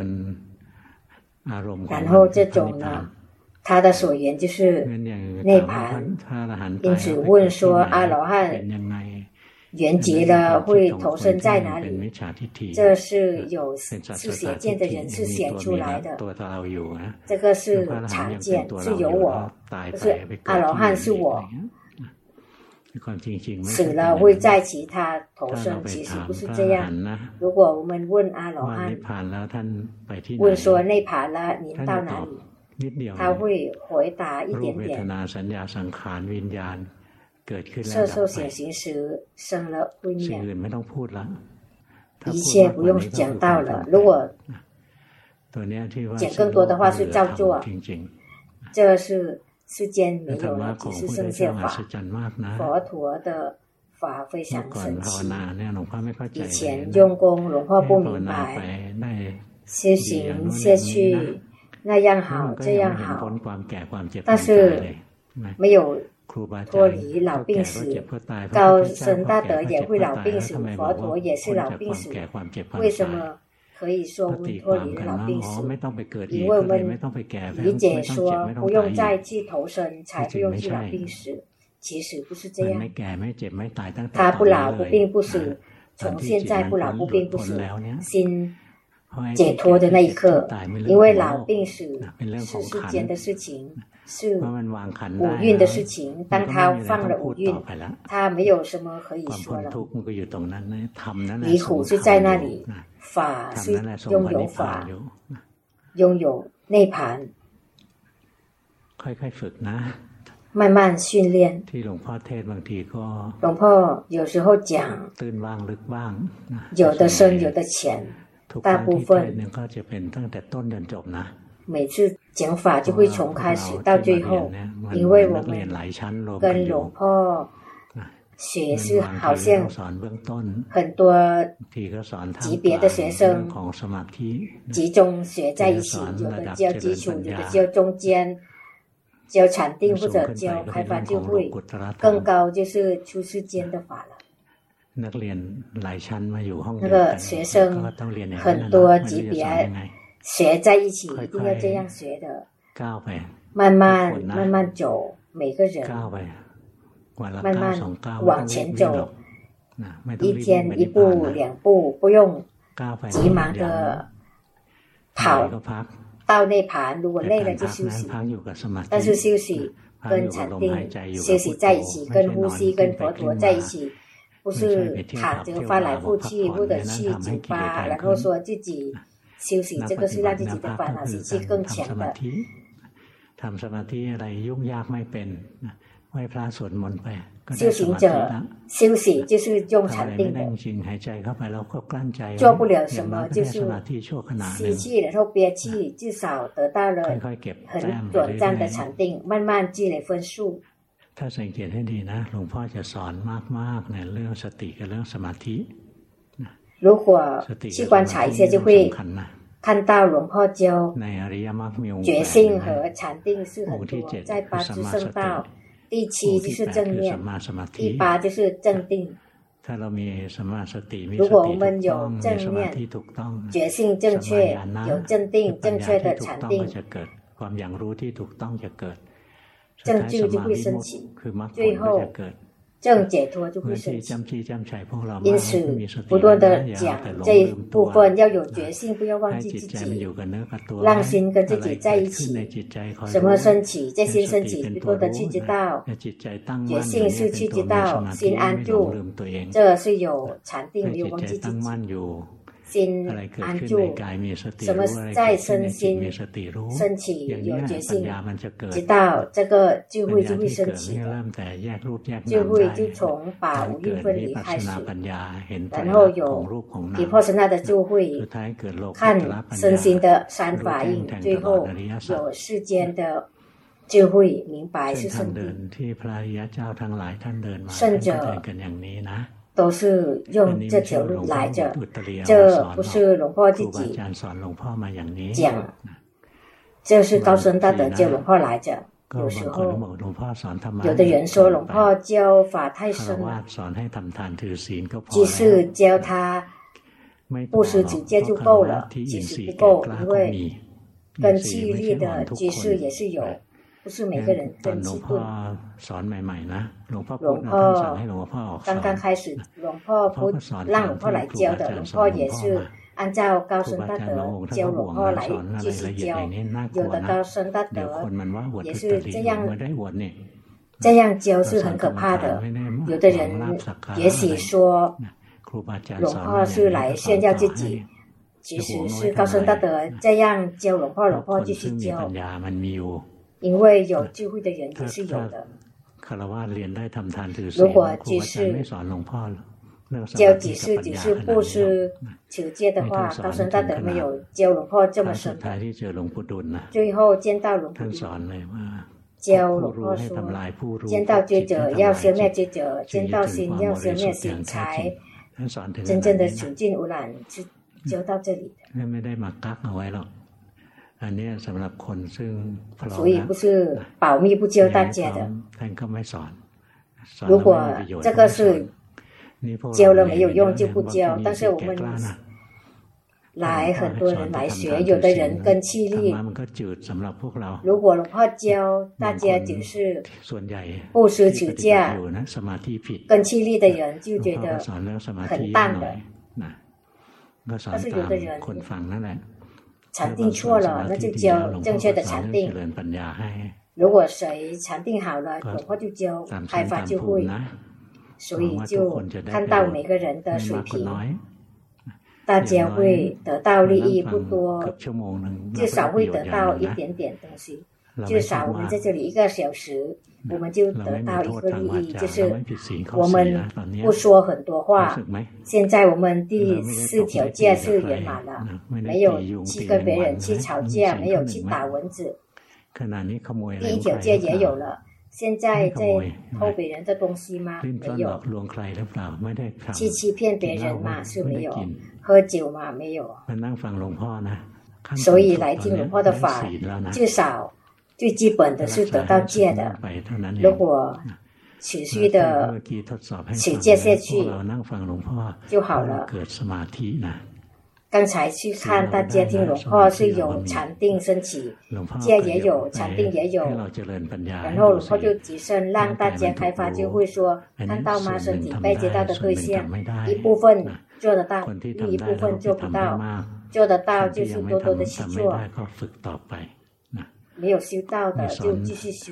然后这种呢，它的所缘就是涅槃。因此问说阿罗汉圆寂了会投身在哪里？这是有是邪见的人是显出来的，这个是常见，是有我，就是阿罗汉是我。死了会在其他投生，其实不是这样。如果我们问阿罗汉，问说内盘了，您到哪里？他会回答一点点。色受想行识生了慧念，一切不用讲到了。如果讲更多的话是照做，这是世间没有了，只是圣贤法。佛陀的法非常神奇。以前用功，龙婆不明白，修行下去那样好，这样好，但是没有脱离老病死。高僧大德也会老病死，佛陀也是老病死。为什么可以说我们脱离了老病死？因为我们理解说不用再去投生，才不用去老病死。其实不是这样，他不老不病不死，从现在不老不病不死，心解脱的那一刻。因为老病死是世间的事情，是五蕴的事情。当他放了五蕴，他没有什么可以说了。离苦是在那里，法是拥有法，拥有内盘。慢慢训练。龙婆有时候讲，有的深有的浅，大部分每次讲法就会从开始到最后。因为我们跟龙婆学是好像很多级别的学生集中学在一起，有的教基础，有的教中间，教禅定或者教开发智慧，更高就是出世间的法了。那个学生很多级别学在一起，一定要这样学的。慢慢慢慢走，每个人慢慢往前走，一天一步两步，不用急忙的跑到内盘。如果累了就休息，但是休息跟禅定休息在一起，跟呼吸跟佛陀在一起，不是躺着翻来覆去或者去酒吧然后说自己休息，这个是让自己的烦恼习气更强的。修行者休息就是用禅定的，做不了什么，就是吸气然后憋气，至少得到了很短暂的禅定，慢慢积累分数。如果去观察一下，就会看到龙婆教觉性和禅定是很多。在八支圣道第七就是正念，第八就是正定。如果我们有正念，觉性正确，有正定正确的禅定，正智就会升起，最后正解脱就会升起。因此不断的讲这一部分，要有决心，不要忘记自己，让心跟自己在一起。什么升起，在心升起，不断的去知道，决心是去知道，心安住，这是有禅定，没有忘记自己。心安住，什么在身心升起有决心，知道这个智慧就会升起的。智慧就从把五蕴分离开始，然后有毗婆舍那的智慧，看身心的三法印，最后有世间的智慧，明白是圣地。圣者都是用这条路来着，这不是龙婆自己讲，这是高僧大德教龙婆来着。有时候有的人说龙婆教法太深了，即是教他布施九戒就够了，其实不够，因为根气力的居士也是有，不是每个人根气钝。龙婆刚刚开始，龙婆不让龙婆来教的，龙婆也是按照高僧大德教龙婆来继续教，有的高僧大德也是这样。这样教是很可怕的。有的人也许说龙婆是来炫耀自己，其实是高僧大德这样教龙婆，龙婆继续教。因为有智慧的人也是有的。如果只是教只是只是布施求戒的话，高僧大德没有教龙婆这么深的。最后见到龙婆教龙婆说，见到觉者要消灭觉者，见到心要消灭心，才真正的除尽污染，是教到这里的。所以不是保密不教大家的。如果这个是教了没有用就不教，但是我们来很多人来学，有的人根气力，如果龙婆教大家只是布施求戒，根气力的人就觉得很淡的。但是有的人禅定错了，那就教正确的禅定。如果谁禅定好了，龙婆就教开发就会，所以就看到每个人的水平。大家会得到利益不多，至少会得到一点点东西。至少我们在这里一个小时，我们就得到一个利益，就是我们不说很多话。现在我们第四条戒是圆满了，没有去跟别人去吵架，没有去打蚊子。第一条戒也有了。现在在偷别人的东西吗？没有。去欺骗别人吗？是没有。喝酒吗？没有。所以来听龙婆的法，至少最基本的是得到戒的。如果持续的持戒下去就好了。刚才去看大家听龙婆是有禅定升起，戒也有，禅定也有，然后龙婆就提升让大家开发，就会说看到吗？身体被接到的对象，一部分做得到，另一部分做不到，做得到就是多多的去做，没有修到的就继续修。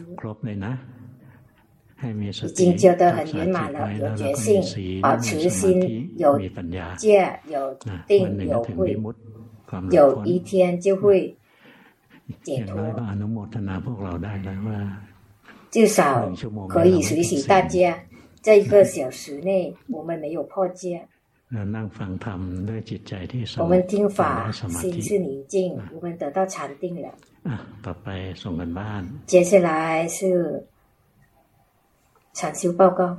已经教得很圆满了，有决心，保持心，有戒，有定，有慧，有一天就会解脱。至少可以随喜大家，这一个小时内我们没有破戒。我们听法心是宁静，我们得到禅定了。接下来是禅修报告。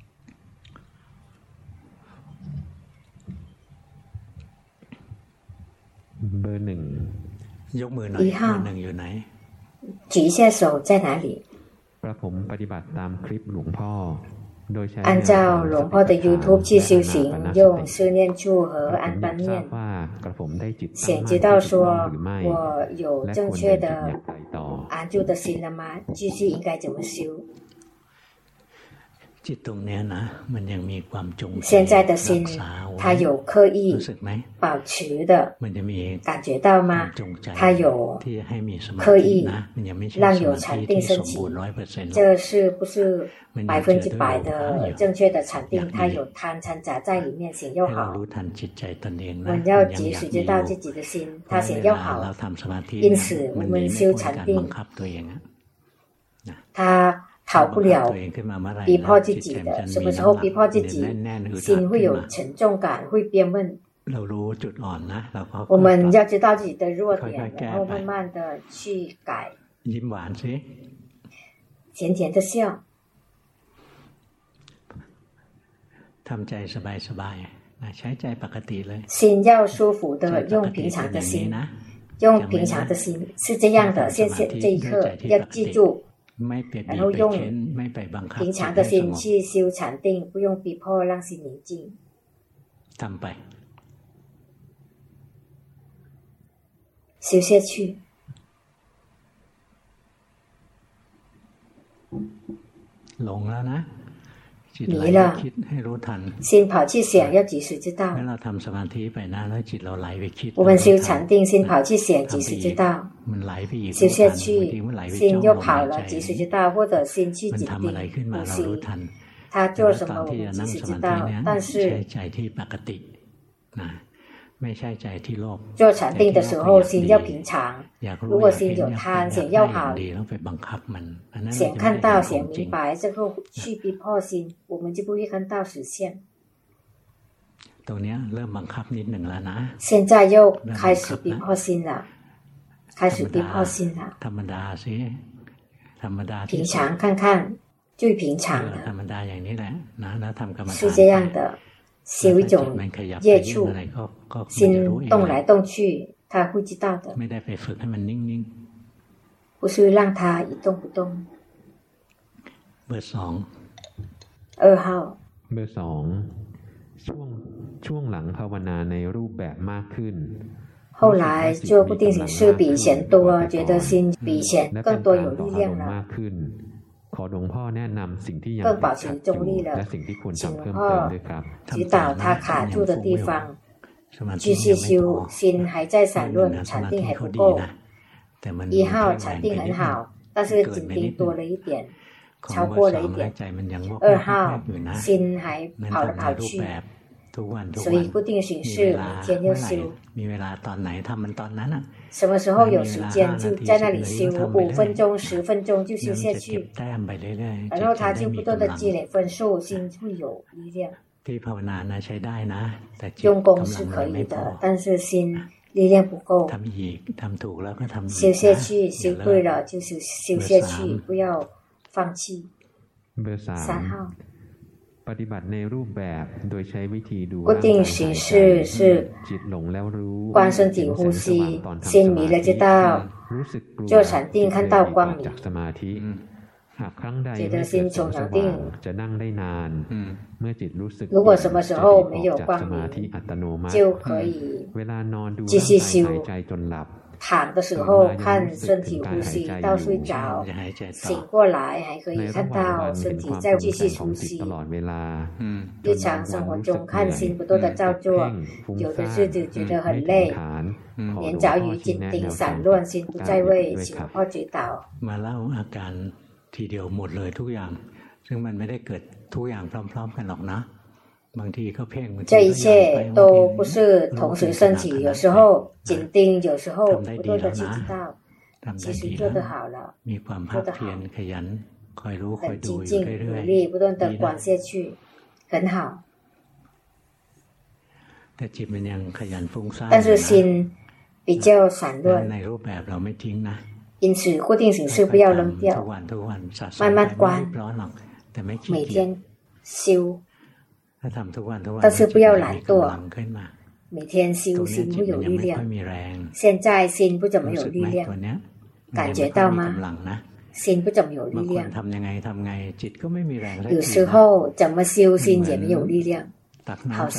一号，举一下手在哪里？按照龙婆的 YouTube 去修行，用四念处和安般念，想知道说我有正确的安住的心了吗？继续应该怎么修？现在的心它有刻意保持的感觉到吗？它有刻意让有禅定升起，这是不是百分之百的正确的禅定？它有贪掺杂在里面，想要好。我们要及时知道自己的心，它想要好，因此我们修禅定，它逃不了逼迫自己的。什么时候逼迫自己，心会有沉重感，会憋闷。我们要知道自己的弱点，然后慢慢的去改。甜甜的笑，心要舒服的，用平常的心，用平常的心是这样的。现在这一刻要记住，然后用平常的心去修禅定，不用逼迫，让心宁静。 修下去。 หลงแล้วนะ迷了，心跑去想，要及时知道。我们修禅定，心跑去想，及时知道。修下去，心又跑了，及时知道，或者心去紧盯呼吸，他做什么我们及时知道。但是做禅定的时候，心要平常。如果心有贪，想要好，想看到、想明白，之后去逼迫心，我们就不会看到实现。现在又开始逼迫心了，开始逼迫心了。平常看看，最平常的，是这样的。修一种业处，心动来动去，他会知道的。不是让他一动不动。二号。 เบอร์สองช่วงช่วงหลังภาวนาในรูปแบบมากขึ้น后来做不定形式比以前多，觉得心比以前更多有力量了。 ขอหลวงพ่อแนะนำสิ่งที่ยัง更保持中立了，请หลวงพ่อ指导他卡住的地方，继续修。心还在散乱，禅定还不够。一号禅定很好，但是紧盯多了一点，超过了一点。二号心还跑来跑去，所以固定形式每天要修。什么时候有时间就在那里修，五分钟、十分钟就修下去，然后他就不断的积累分数，心会有力量。用功是可以的，但是心力量不够。修下去，修对了就修修下去，不要放弃。三号。 ปฏิบัติในรูปแบบโดยใช้วิธีดู固定形式是观身体呼吸，心迷了知道，做禅定看到光明。觉得心从禅定จะนั่งได้นานเมื่อจิตรู้สึก如果什么时候没有光明就可以继续修躺的时候看身体呼吸到睡着，醒过来还可以看到身体在继续呼吸。日常生活中看心不断的照做，有的日子觉得很累，连着于紧盯散乱，心不在位，请พ่อ指导。 มาเล่าอาการทีเดียวหมดเลยทุกอย่างซึ่งมันไม่ได้เกิดทุกอย่างพร้อมๆกันหรอกนะ这一切都不是同时升起，有时候紧盯，有时候不断的去知道，其实做得好了，做得好，很精进努力，不断的观下去，很好。但是心比较散乱，因此固定形式不要扔掉，慢慢观，每天修。但是不要懒惰，每天修心会有力量。现在心不怎么有力量，感觉到吗？心不怎么有力量。有时候怎么修心也没有力量，好像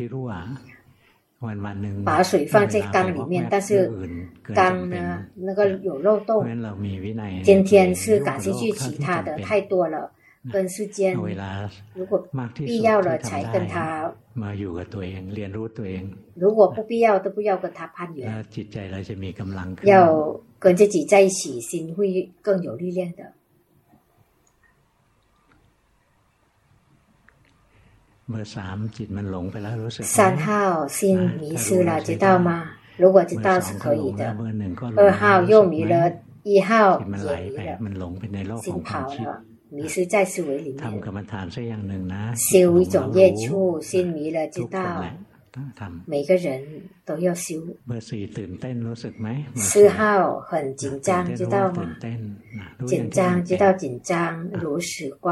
把水放在缸里面，但是缸呢那个有漏洞。今天是感兴趣其他的太多了。跟世间如果必要了才跟他如果不必要都不要跟他攀缘要跟自己在一起心会更有力量的三号心迷失了知道吗如果知道是可以的二号又迷了一号也迷了心跑了迷失在思维里面修一种业处心迷了知道每个人都要修四号很紧张知道吗紧张知道紧张如实观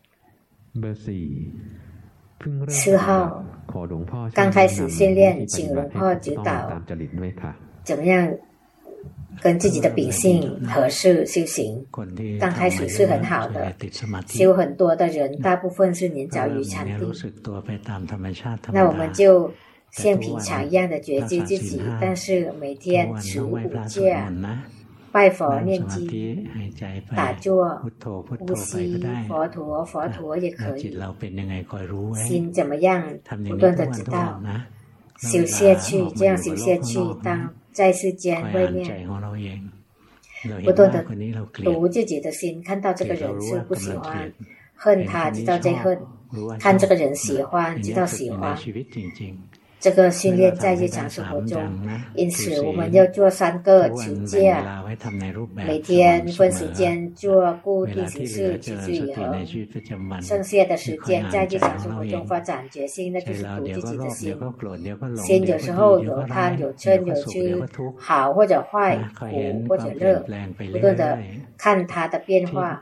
四号刚开始训练请หลวงพ่อ指导怎么样跟自己的秉性合适修行刚开始是很好的修很多的人大部分是黏着于禅定那我们就像平常一样的觉知自己，但是每天持五戒拜佛念经打坐呼吸佛陀佛陀也可以，心怎么样不断的知道，修下去，这样修下去，当在世间会面不断的读自己的心，看到这个人是不喜欢，恨他知道在恨，看这个人喜欢知道喜欢，这个训练在日常生活中。因此我们要做三个持戒，每天分时间做固定形式持之以恒，剩下的时间在日常生活中发展决心，那就是读自己的心。心有时候有贪有嗔有痴，好或者坏，苦或者乐，不断的看它的变化。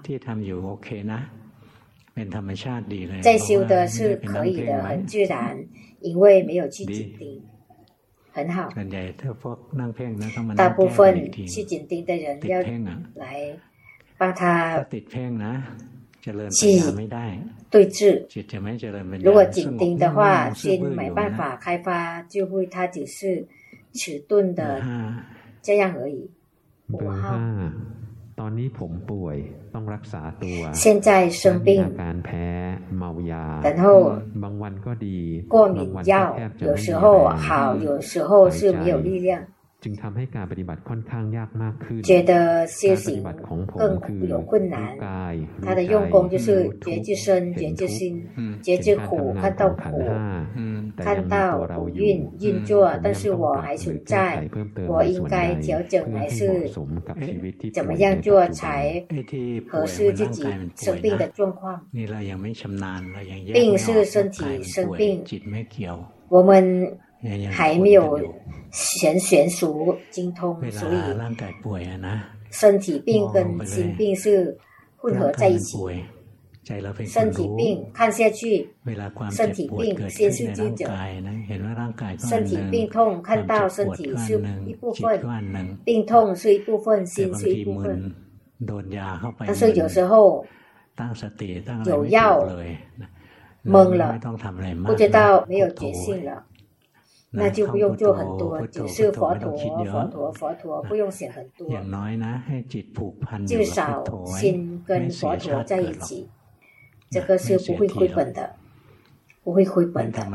在修的是可以的，很自然，因为没有去紧盯，很好。大部分去紧盯的人要来帮他去对治。如果紧盯的话，心没办法开发智慧，它只是迟钝的这样而已。五号。 ตอนนี้ผมป่วยต้องรักษาตัว现在生病การแพ้เมายา然后บางวันก็ดี过敏药有时候好有时候是没有力量จึงทำให้การปฏิบัติค่อนข้างยากมากขึ้น觉得修行更有困难他的用功就是觉知身觉知心觉知苦看到苦看到苦运运作但是我还存在我应该调整还是怎么样做才合适自己生病的状况病是身体生病我们还没有很娴熟精通，所以身体病跟心病是混合在一起。身体病看下去，身体病先是知者，身体病痛看到身体是一部分，病痛是一部分，心是一部分。但是有时候有药懵了，不知道没有觉性了。那就不用做很多，只是佛陀佛陀佛陀，不用想很多，至少心跟佛陀在一起，这个是不会亏本的，不会亏本的。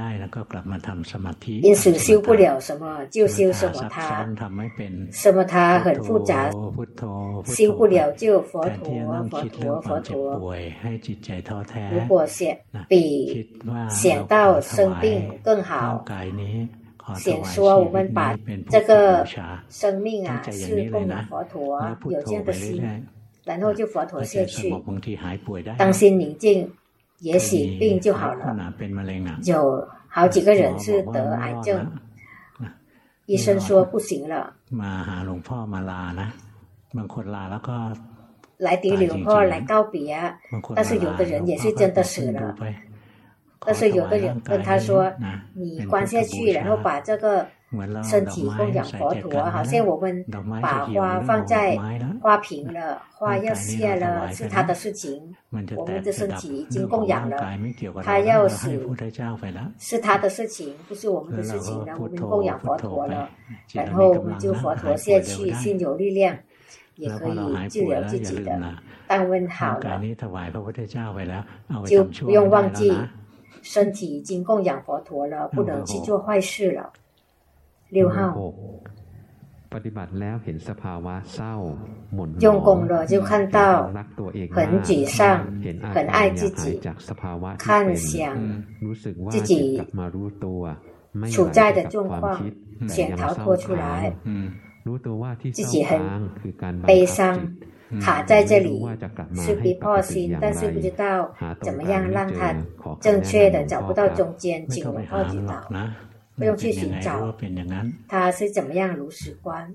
因此修不了什么就修什么它，什么它很复杂，修不了就佛陀佛陀佛陀。如果想比想到生病更好，想说我们把这个生命啊是供养佛陀，有这样的心，然后就佛陀下去，当心宁静，也许病就好了。有好几个人是得癌症，医生说不行了，来抵หลวงพ่อ来告别，但是有的人也是真的死了。但是有的人跟他说你关下去然后把这个身体供养佛陀，好像我们把花放在花瓶了，花要谢了是他的事情，我们的身体已经供养了，他要死是他的事情，不是我们的事情了，我们供养佛陀了，然后我们就佛陀下去，心有力量也可以治疗自己的。当我们好了就不用忘记身体已经供养佛陀了，不能去做坏事了。六号用功了就看到很沮丧，很爱自己，看想自己处在的状况，想逃脱出来，自己很悲伤，卡在这里是逼迫心，但是不知道怎么样让它正确的找不到中间，请หลวงพ่อ指导，不用去寻找它是怎么样如实观，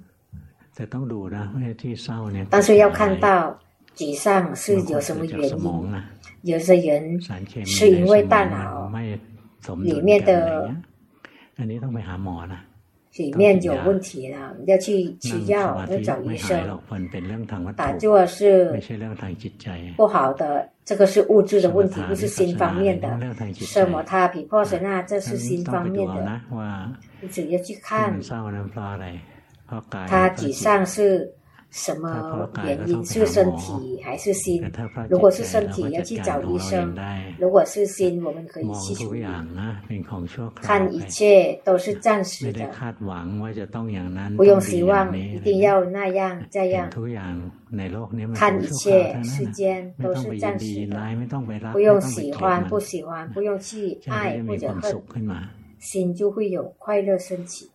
但是要看到沮丧是有什么原因，有些人是因为大脑里面的里面有问题了，要去吃药，要找医生。打坐是不好的，这个是物质的问题，不是心方面的。什么他毗婆舍那，这是心方面的。你只要去看，他沮丧是什么原因？是身体还是心？如果是身体，要去找医生；如果是心，我们可以去处理。看一切都是暂时的，不用希望一定要那样这样。看一切世间都是暂时的，不用喜欢不喜欢，不用去爱或者恨，心就会有快乐升起。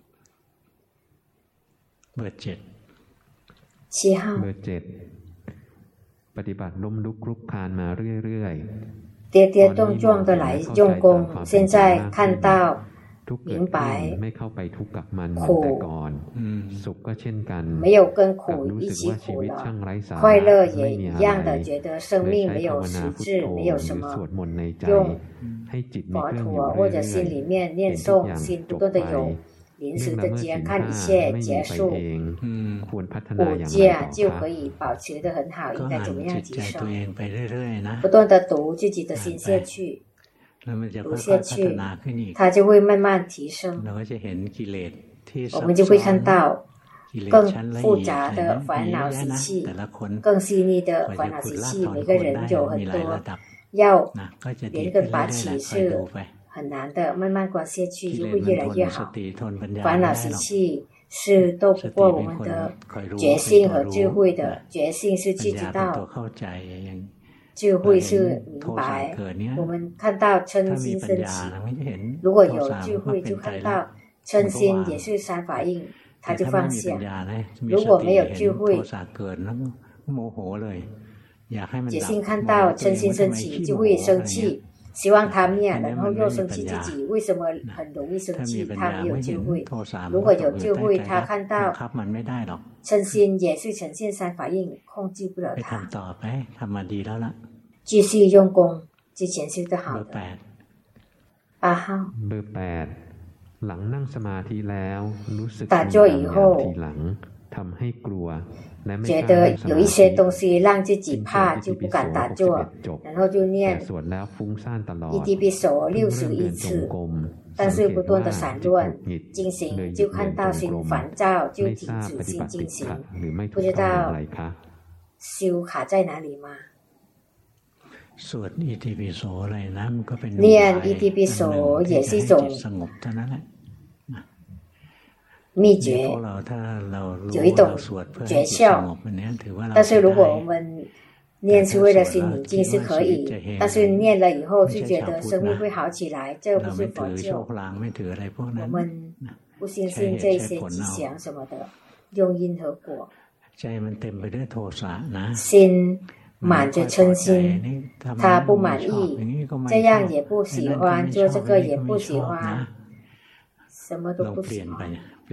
七号。 เบอร์เจ็ดปฏิบัติล้มลุกคลุกคลานมาเรื่อยๆ跌跌撞撞的来用功，现在看到明白ไม่เข้าไปทุกข์กับมันแต่ก่อนสุขก็เช่นกัน没有跟苦一起苦了，快乐也一样的觉得生命没有实质，没有什么用佛陀或者心里面念诵，心不断的有临时的觉看一切结束，五戒就可以保持得很好，应该怎么样提升？不断的读自己的心下去，读下去，它就会慢慢提升。我们就会看到更复杂的烦恼习气，更细腻的烦恼习气。每个人有很多，要连根拔起是很难的，慢慢观下去就会越来越好。烦恼习气是斗不过我们的觉性和智慧的，觉性是去知道，智慧是明白。我们看到嗔心升起，如果有智慧就看到嗔心也是三法印，他就放下。如果没有智慧，觉性看到嗔心升起就会生气，希望他灭，然后又生气自己为什么很容易生气，他没有智慧。如果有智慧，他看到嗔心也是呈现三法印，控制不了他。继续用功，之前是个好的。八号。 เบอร์แปดหลังนั่งสมาธิแล้วรู้สึก打坐以后ทีหลังทำให้กลัว觉得有一些东西让自己怕，就不敢打坐，然后就念伊蒂比手六十一次，但是不断的散乱进行，就看到心烦躁，就停止心进行，不知道修卡在哪里吗？念伊蒂比手也是一种秘诀，有一种诀窍，但是如果我们念是为了心宁静是可以，但是念了以后就觉得生命会好起来，这不是佛教。我们不相信这些吉祥什么的，用因和果。心满着嗔心，他不满意，这样也不喜欢，做这个也不喜欢，什么都不喜欢。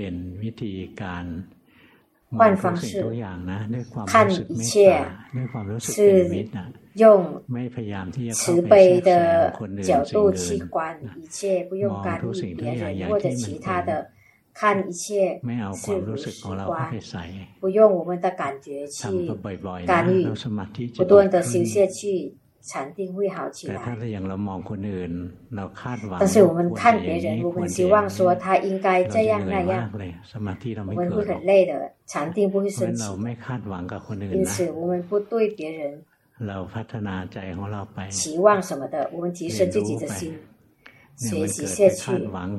换方式看一切，是用慈悲的角度去观一切，不用干预别人或者其他的，看一切是如实观，不用我们的感觉去干预，不断的修下去，禅定会好起来。但是我们看别人，我们希望说他应该这样那样，我们会很累的，禅定不会升起。因此我们不对别人期望什么的，我们提升自己的心，学习下去。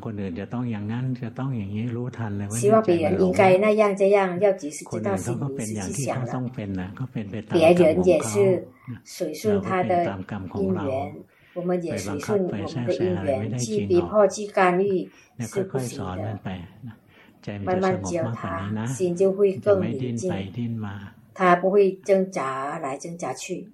希望别人应该那样这样，要及时知道心里是去想了。别人也是随顺他的因缘，我们也随顺我们的因缘，去逼迫去干预是不行的。慢慢教他，心就会更宁静，他不会挣扎来挣扎去。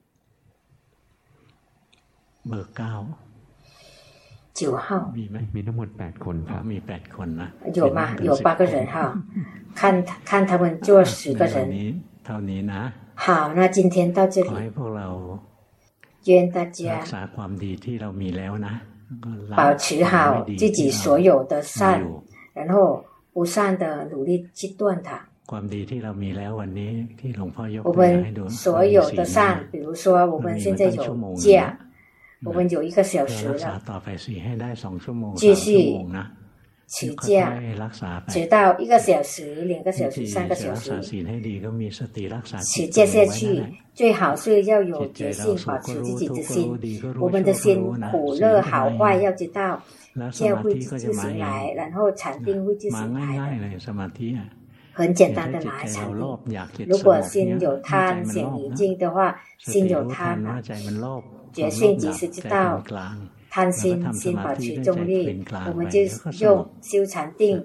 九号มีทั้งหมดแปดคนครับมีแปดคนนะ有吗？有八个人哈，看看他们做十个人。 เท่านี้นะ好，那今天到这里。 ขอให้พวกเรา愿大家รักษาความดีที่เรามีแล้วนะ保持好自己所有的善，然后不善的努力去断它。 ความดีที่เรามีแล้ววันนี้ที่หลวงพ่อยก我ตัวอย่างให้ดู们所有的善，比如说我们现在有假，我们有一个小时了，继续持戒，直到一个小时、两个小时、三个小时，持戒下去，最好是要有决心，保持自己的心。我们的心苦乐好坏要知道，这样会自行来，然后禅定会自行来的。很简单的来禅定。如果心有贪想宁静的话，心有贪啊，决心即使知道贪心，心保持中立，我们就用修禅定，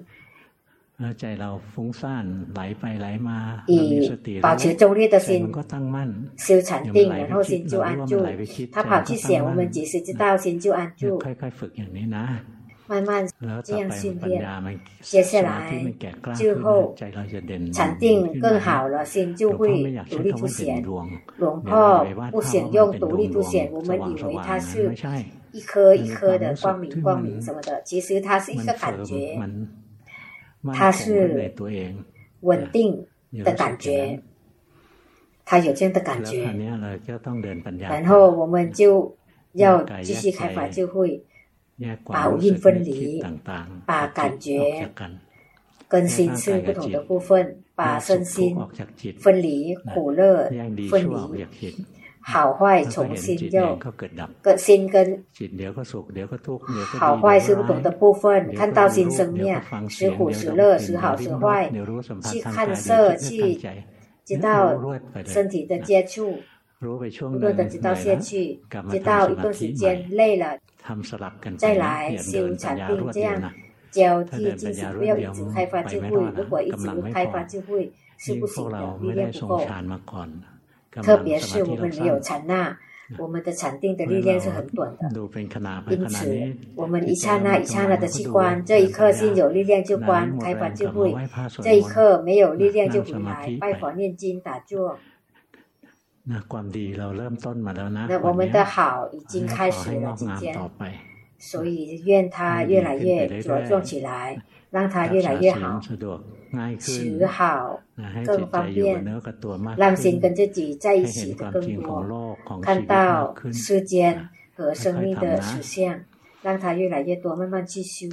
以保持中立的心修禅定，然后心就安住。他跑去想，我们即使知道心就安住。慢慢这样训练，接下来之后禅定更好了，心就会独立凸显。龙婆不想用独立凸显，我们以为它是一颗一颗的光明光明什么的，其实它是一个感觉，它是稳定的感觉，它有这样的感觉。然后我们就要继续开发智慧，把五蕴分离，把感觉跟心是不同的部分，把身心分离，苦乐分离，好坏从心要跟心跟好坏是不同的部分，看到心生灭，时苦时乐，时好时坏，去看色，去知道身体的接触，不断的知道下去，知道一段时间累了再来修禅定，这样交替进行，不要一直开发智慧。如果一直开发智慧是不行的，力量不够。特别是我们没有禅那，我们的禅定的力量是很短的。因此，我们一刹那一刹那的去观，这一刻心有力量就观，开发智慧；这一刻没有力量就回来拜佛念经打坐。那我们的好已经开始了，今天，所以愿它越来越茁壮起来，让它越来越好，使好更方便，让心跟自己在一起的更多，看到世间和生命的实相，让它越来越多，慢慢去修。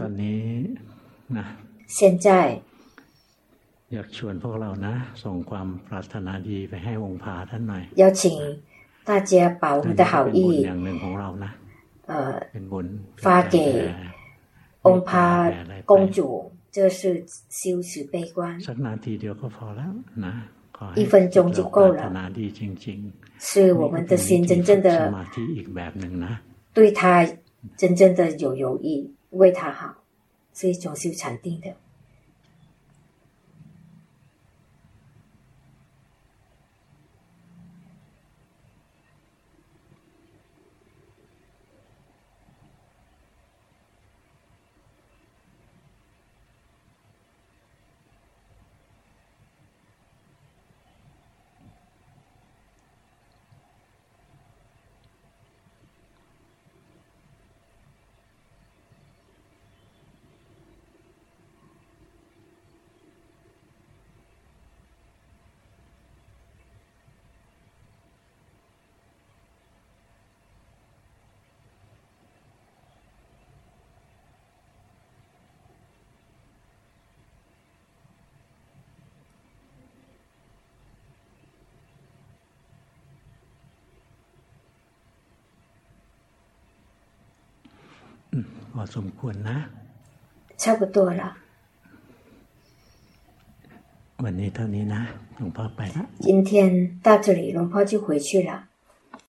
现在อยากชวนพวกเรานะส่งความปรารถนาดีไปให้องค์พาท่านหน่อย邀请大家把我们的好意อย่างหนึ่งของเรานะ呃เป็นบุญ发给องค์พา公主这是修持悲观สักนาทีเดียวก็พอแล้วนะ一分钟就够了是我们的心真正的สมาธิอีกแบบนึงนะ对他真正的有有益为他好是一种修禅定的พอสมควรนะ差不多了วันนี้เท่านี้นะหลวงพ่อไปแล้ว今天到这里หลวงพ่อ就回去了